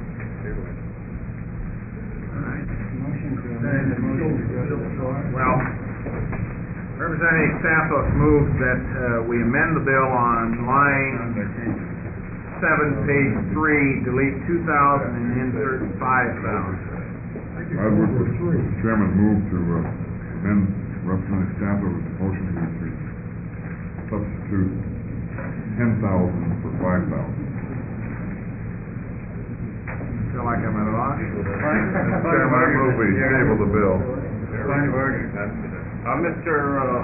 Well, Representative Stafford moved that, uh, we amend the bill on line seven, page three, delete two thousand and insert five thousand. I would, Mister Chairman, move to uh, amend Representative Stafford's motion to to substitute ten thousand for five thousand. Feel like I'm at a loss? Mister Chairman, I move we table the bill. Point of order. Uh, Mister, uh,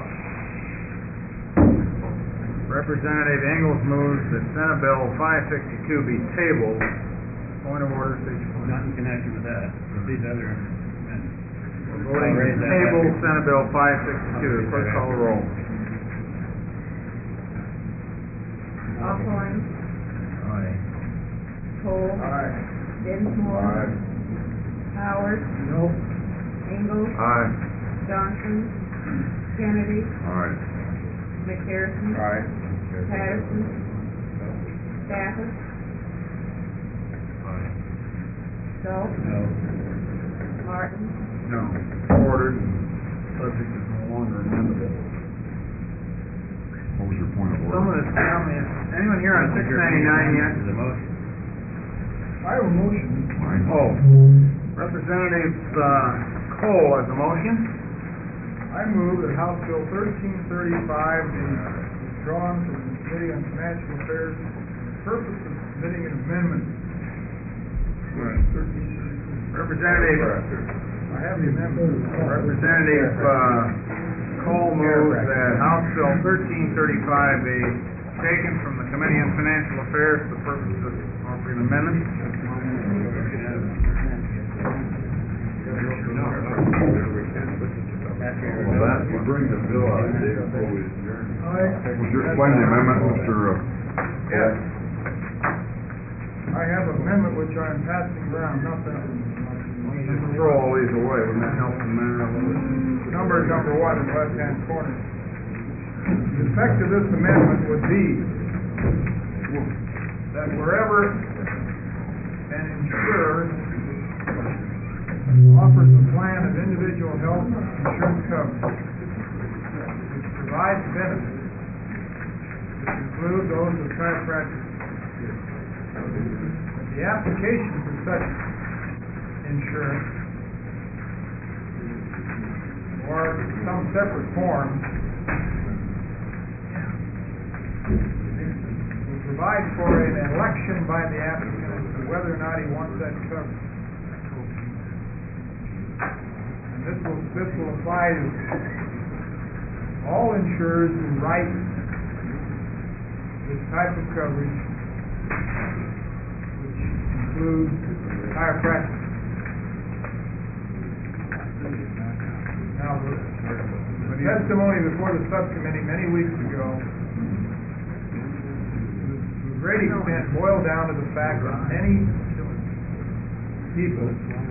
Representative Engels moves that Senate Bill five sixty-two be tabled. Point of order, state your point. Not in connection with that, with these other amendments. Voting raise that table after. Senate Bill five sixty-two. Clerk call the roll. Hawthorne, Aye. Cole, Dinsmore, Howard, No. Engels, Aye. Johnson, Kennedy, Aye. McPherson, Aye. Patterson, Stafford, Schultz, No. Martin, No. Ordered. Subject is no longer amendable. What was your point of order? Someone is telling me, is anyone here on six ninety-nine yet? The motion. I have a motion. Mine? Oh, Representative, uh, Cole has a motion. I move that House Bill thirteen thirty-five be withdrawn from the Committee on Financial Affairs for the purpose of submitting an amendment. thirteen thirty-five. Representative, I have the amendment. Representative, uh, Cole moves that House Bill thirteen thirty-five be taken from the Committee on Financial Affairs for the purpose of offering an amendment. Well, that, you bring the bill out, Dave, before we adjourn. Would you explain the amendment, Mister uh, Yes. I have an amendment which I am passing around, not that one. Let me just throw all these away, wouldn't that help the matter a little bit? Number number one in the left-hand corner. The effect of this amendment would be that wherever an insurer offers a plan of individual health insurance coverage which provides benefits which include include those with chiropractic. The application for such insurance or some separate form will provide for an election by the applicant as to whether or not he wants that covered. And this will, this will apply to all insurers who write this type of coverage, which includes chiropractic. Now, the the testimony before the subcommittee many weeks ago to a great extent boiled down to the fact that many people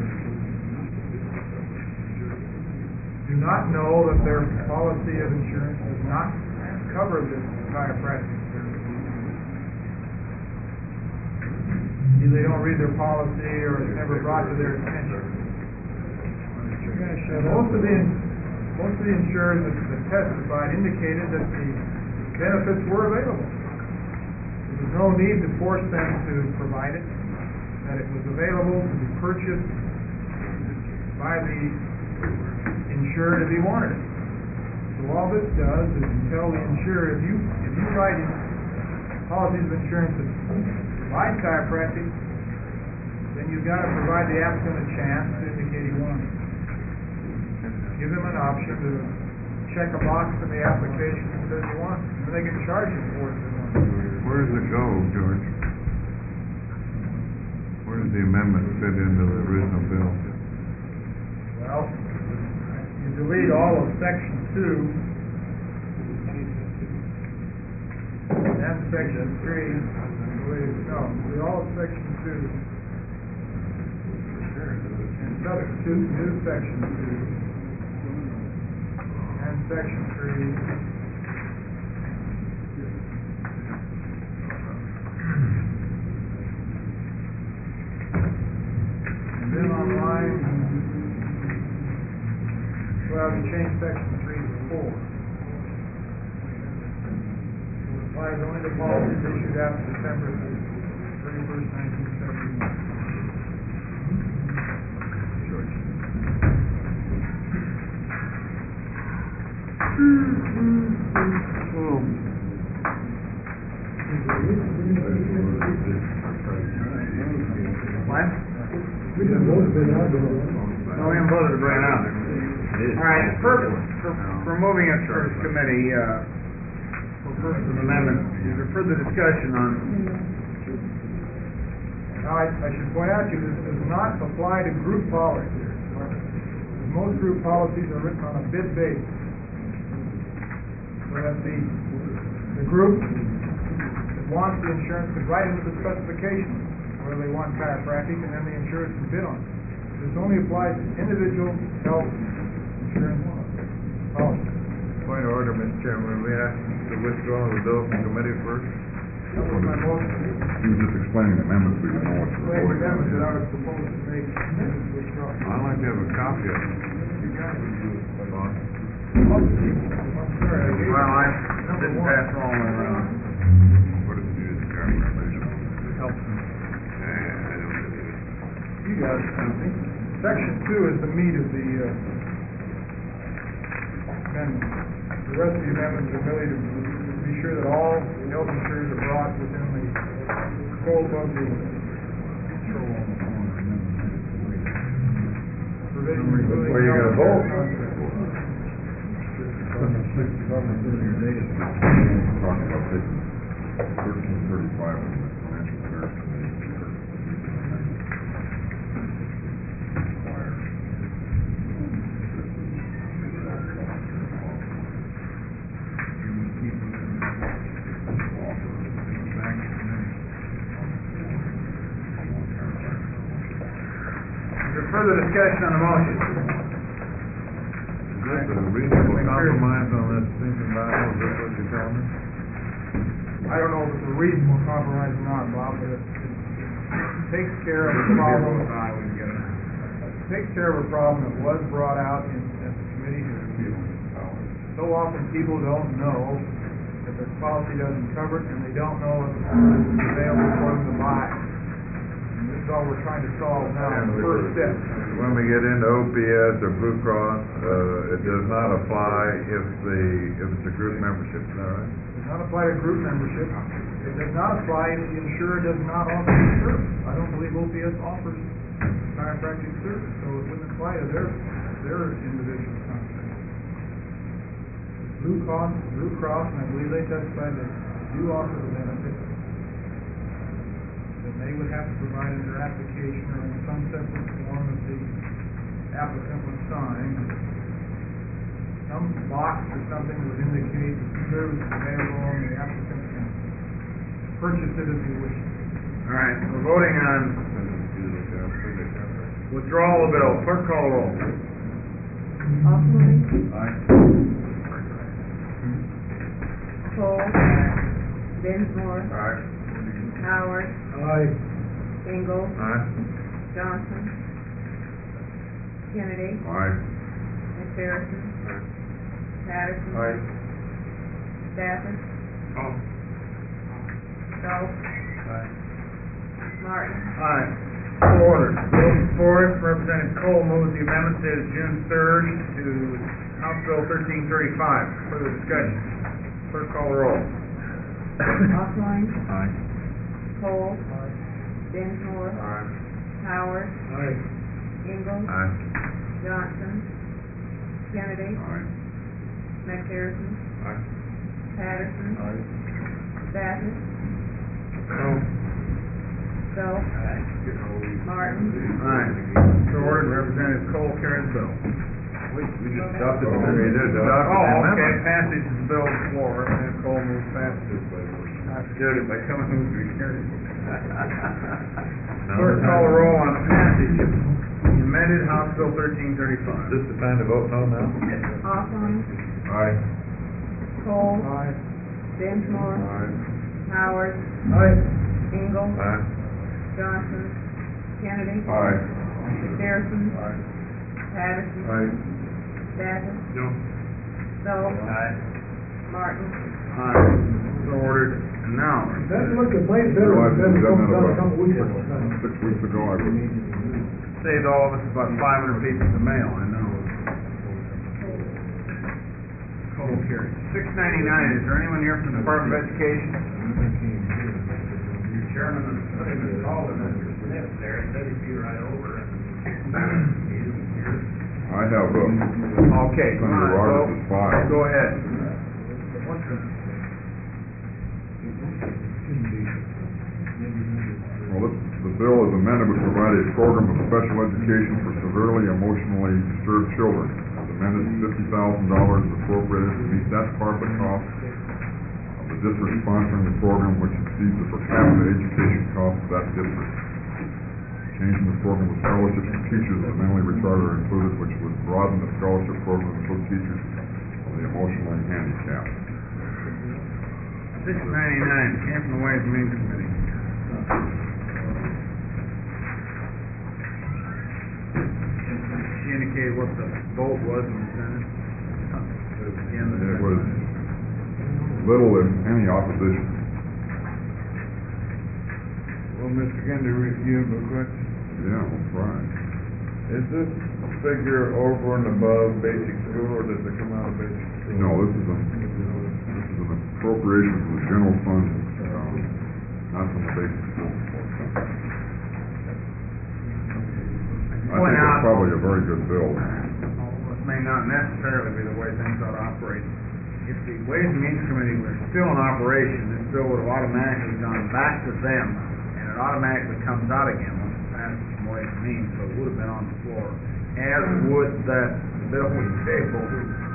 do not know that their policy of insurance does not cover this chiropractic service. Either they don't read their policy or it's never brought to their attention. Most of the most of the insurers that, that testified indicated that the benefits were available. There was no need to force them to provide it, that it was available to be purchased by the insured if he wanted it. So all this does is tell the insured, if you if you write in policies of insurance that provide chiropractic, then you've got to provide the applicant a chance to indicate he wants it. Give them an option to check a box in the application that says you want it, and they can charge you for it if they want it. Where does it go, George? Where does the amendment fit into the original bill? Well, you delete all of section two, and section three, delete, no, delete all of section two, and substitute new section two, and section three, and then on line, well, you change section three to four. It applies only to policies issued after December thirty-first, nineteen seventy-one. What? We didn't vote it out there. No, we haven't voted to bring it out. All right, for, for, for moving it to this committee, uh, for purpose of amendment, is there further discussion on? Now, I, I should point out to you, this does not apply to group policies. Most group policies are written on a bid basis. So that the, the group that wants the insurance could write into the specifications whether they want chiropractic, and then the insurance can bid on it. This only applies to individual health insurance policy. Point of order, Mister Chairman, we ask to withdraw the bill from committee first. That was my motion. He was just explaining the amendments, we didn't know what the Wait, voting that was on. what I was proposed to make. Withdraw. I'd like to have a copy of it. You got it. I'm sorry, I gave Well, I number didn't one. pass all the way around. What does it do to the chiropractic? Helps me. Eh, I don't believe it. You got it, Tommy. Section two is the meat of the, uh, amendment. The rest of the amendments are really to be sure that all health insurers are brought within the scope of the provision including. Where you gonna vote? Talking about taking thirteen thirty-five from the financial affairs committee. Is there further discussion on the motion? Is this a reasonable compromise on this thinking about, is this what you're telling me? I don't know if it's a reasonable compromise or not, Bob, but it, it takes care of the problem. It takes care of a problem that was brought out in, at the committee hearing. So often people don't know that if the policy doesn't cover it, and they don't know if it's available for them to buy. And this is all we're trying to solve now, in the first step. When we get into O P S or Blue Cross, uh, it does not apply if the, if it's a group membership, is that right? Does not apply to group membership. It does not apply if the insurer does not offer the service. I don't believe O P S offers chiropractic service, so it wouldn't apply to their, their individual contract. Blue Cross, Blue Cross, and I believe they testified that they do offer the benefit, that they would have to provide in their application or in some separate form that the applicant would sign, some box or something that would indicate that the service is available and the applicant can purchase it if he wishes. All right, we're voting on withdrawal of bill. Clerk call roll. Osborne. Aye. Cole. Dinsmore. Aye. Howard. Aye. Engel. Aye. Johnson. Kennedy. Aye. McPherson. Patterson. Aye. Stafford. Oh. Schultz. Aye. Martin. Aye. So ordered. Bill before us, Representative Cole moves the amendment dated June third to House Bill thirteen thirty-five. Further discussion. Clerk call the roll. Osborne. Aye. Cole. Dinsmore. Aye. Howard. Aye. Engel. Aye. Johnson. Kennedy. Aye. McPherson. Aye. Patterson. Aye. Stafford. No. Schultz. Martin. Aye. So ordered. Representative Cole carries the bill. We, we just adopted the amendment. We did adopt the Oh, amendment. okay, passage of the bill before, Representative Cole moves passage. I stood it by coming who's returning. Clerk call the roll on passage of the amended House Bill thirteen thirty-five. Is this the time to vote no now? Osborne. Aye. Cole. Aye. Dinsmore. Aye. Howard. Aye. Engel. Aye. Johnson. Kennedy. Aye. McPherson. Aye. Patterson. Aye. Stafford. No. Schultz. Aye. Martin. Aye. So ordered. And now, That looked at way better Realized than we've it done comes that out a about couple weeks ago. Six weeks ago, I was, saved all of us about five hundred pieces of mail, I know. Cole carries. Six ninety-nine, is there anyone here from the Department of Education? Chairman of the study was called, and Mister Smith there, said he'd be right over, and he isn't here. I have, uh, Okay, come Senator on, Rogers' Bo. file. Go ahead. Well, this, the bill is amended to provide a program of special education for severely emotionally disturbed children. As amended, fifty thousand dollars is appropriated to meet that part of the cost of the district sponsoring the program, which exceeds the per capita education cost of that district. Changing the program with scholarships for teachers of the mentally retarded are included, which would broaden the scholarship program to include teachers of the emotionally handicapped. Six ninety-nine, came from the Ways and Means Committee. She indicated what the vote was in the Senate. Again, the It was little, if any, opposition. Well, Mister Kennedy, you have a question? Yeah, that's right. Is this figure over and above basic school, or does it come out of basic school? No, this is a, this is an appropriation from the general fund, um, not from the basic school. I think Point out- it's probably a very good bill. This may not necessarily be the way things ought to operate. If the Ways and Means Committee were still in operation, this bill would have automatically gone back to them, and it automatically comes out again once it passes from Ways and Means, so it would have been on the floor, as would that bill we tabled.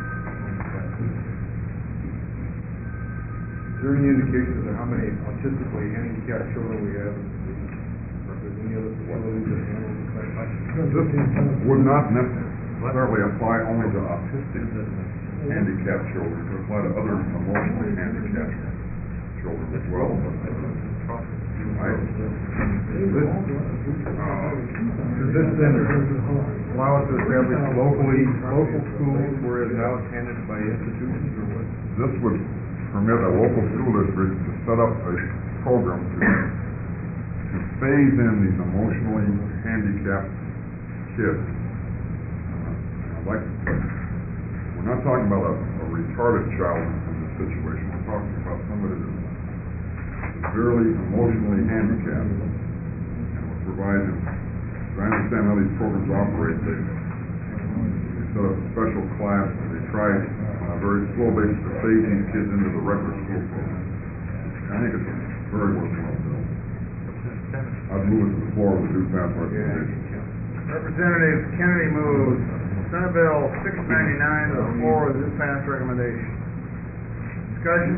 Is there any indication as to how many autistically handicapped children we have? Or if there's any other facilities that handle this type of? This would not necessarily apply only to autistic handicapped children, it would apply to other emotionally handicapped children as well. But, uh, I, this, uh, Does this then allow us to establish locally, local schools, whereas now it's handed by institutions, or what? this would permit a local school district to set up a program to, to phase in these emotionally handicapped kids. Uh, I'd like, we're not talking about a, a retarded child in this situation, we're talking about somebody that's severely emotionally handicapped. And we're providing, as I understand how these programs operate, they, they set up a special class and they try on a very slow basis to phase these kids into the regular school program. I think it's a very worthwhile bill. I'd move it to the floor with a due pass recommendation. Representative Kennedy moves Senate Bill six ninety-nine to the floor with a due pass recommendation. Discussion?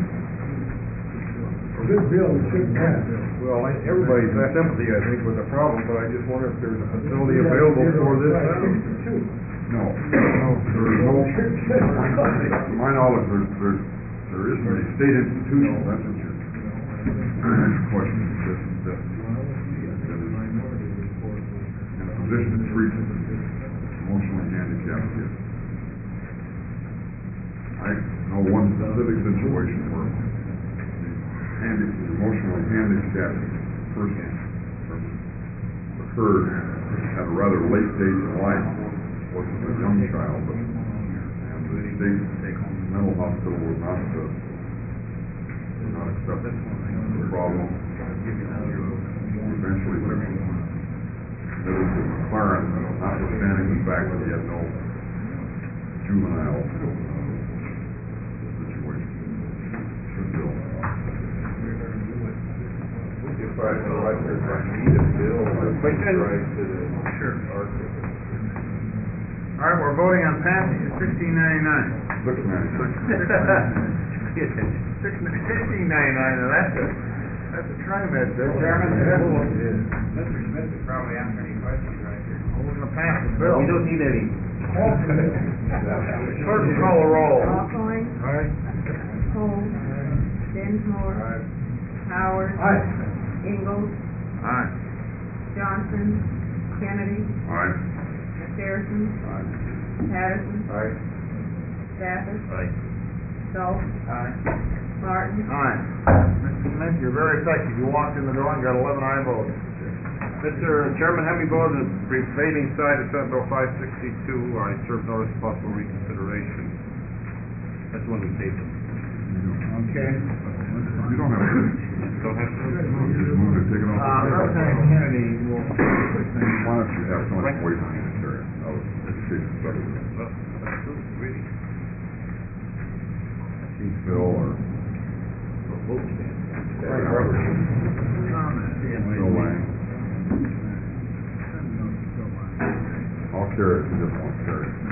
This bill should pass. Well, I- everybody's got sympathy, I think, with the problem, but I just wonder if there's a facility available for this. No, no, there is no, to my knowledge, there's, there's, there isn't a state institution, that's what your, your question is, just, that, that is in a position to treat emotionally handicapped kids. I know one specific situation where the handi, the emotionally handicapped person occurred at a rather late stage in life. Wasn't a young child, but, and the state mental hospital would not, uh, would not accept the problem. Eventually, was committed to McLaren, notwithstanding the fact that he had no juvenile uh, situation. Good bill. If I, if I need a bill, I put it right to the. Sure. Article. All right, we're voting on passage of sixteen ninety-nine. Six ninety-nine. Six, sixteen ninety-nine, now that's a, that's a TriMet bill. Chairman, That's- Mister Smith is probably answering any questions right here. We're gonna pass the bill. We don't need any. Clerk will call the roll. Hawthorne, Aye. Holmes, Densmore, Howard, Aye. Ingalls, Aye. Johnson, Kennedy, Aye. McPherson, Patterson, Aye. Stafford, Aye. Schultz, Aye. Martin, Aye. Mister Smith, you're very effective. You walked in the door and got eleven aye votes. Mister Chairman, having voted on the prevailing side of Senate Bill five sixty-two, I serve notice of possible reconsideration. That's when we tabled it. Okay. You don't have to. Don't have to? Just move to take it off. Uh, the table. Representative Kennedy will. Why don't you have someone wait for me to carry it? I was education secretary. Well, that's good, really. Keith Phil or Phil Lang. I'll carry it, you just won't carry it.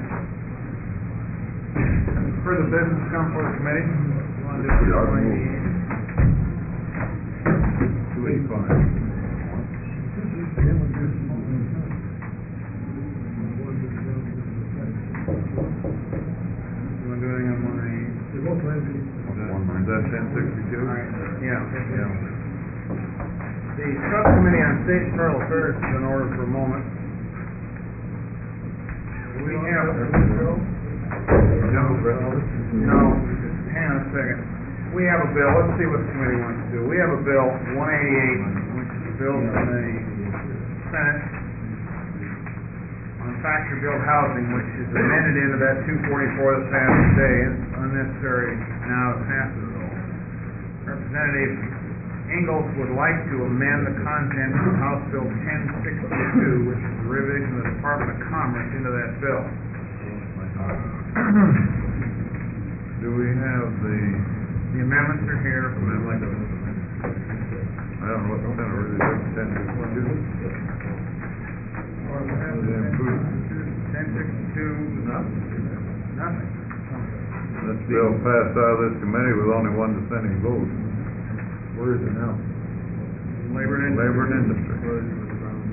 Further business come for the committee? You wanna do Yeah, I'll twenty? move. Two eighty-five. You wanna do anything on one eighty? One Is that ten sixty-two? All right, yeah, yeah. The subcommittee on state and federal affairs is in order for a moment. We have, no, hang on a second. We have a bill, let's see what the committee wants to do. We have a bill, one eighty-eight, which is a bill from the Senate on factory built housing, which is amended into that two forty-four that's passed today. It's unnecessary now to pass it though. Representative Ingalls would like to amend the content of House Bill ten sixty-two, which is the revision of the Department of Commerce into that bill. Do we have the, The amendments are here. I mean, like a, I don't know what the Senate really is, ten sixty-two? ten sixty-two, Nothing. nothing. This bill passed out of this committee with only one dissenting vote. Where is it now? Labor and Labor and industry. Industry.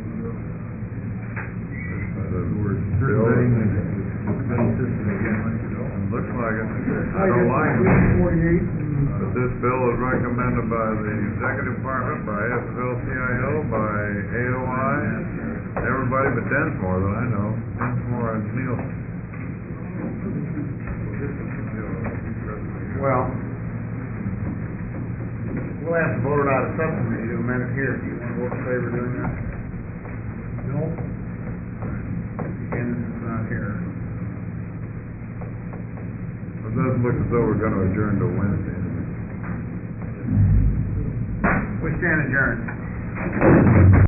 The word bill, the committee system again. Looks like it. I don't like it. Forty-eight. But this bill is recommended by the executive department, by F L C I O, by A O I, everybody but Densmore that I know, Densmore and Nielsen. Well, got a substitute to amend it here, do you wanna vote in favor of doing that? No, Candace is not here. It doesn't look as though we're gonna adjourn till Wednesday. We stand adjourned.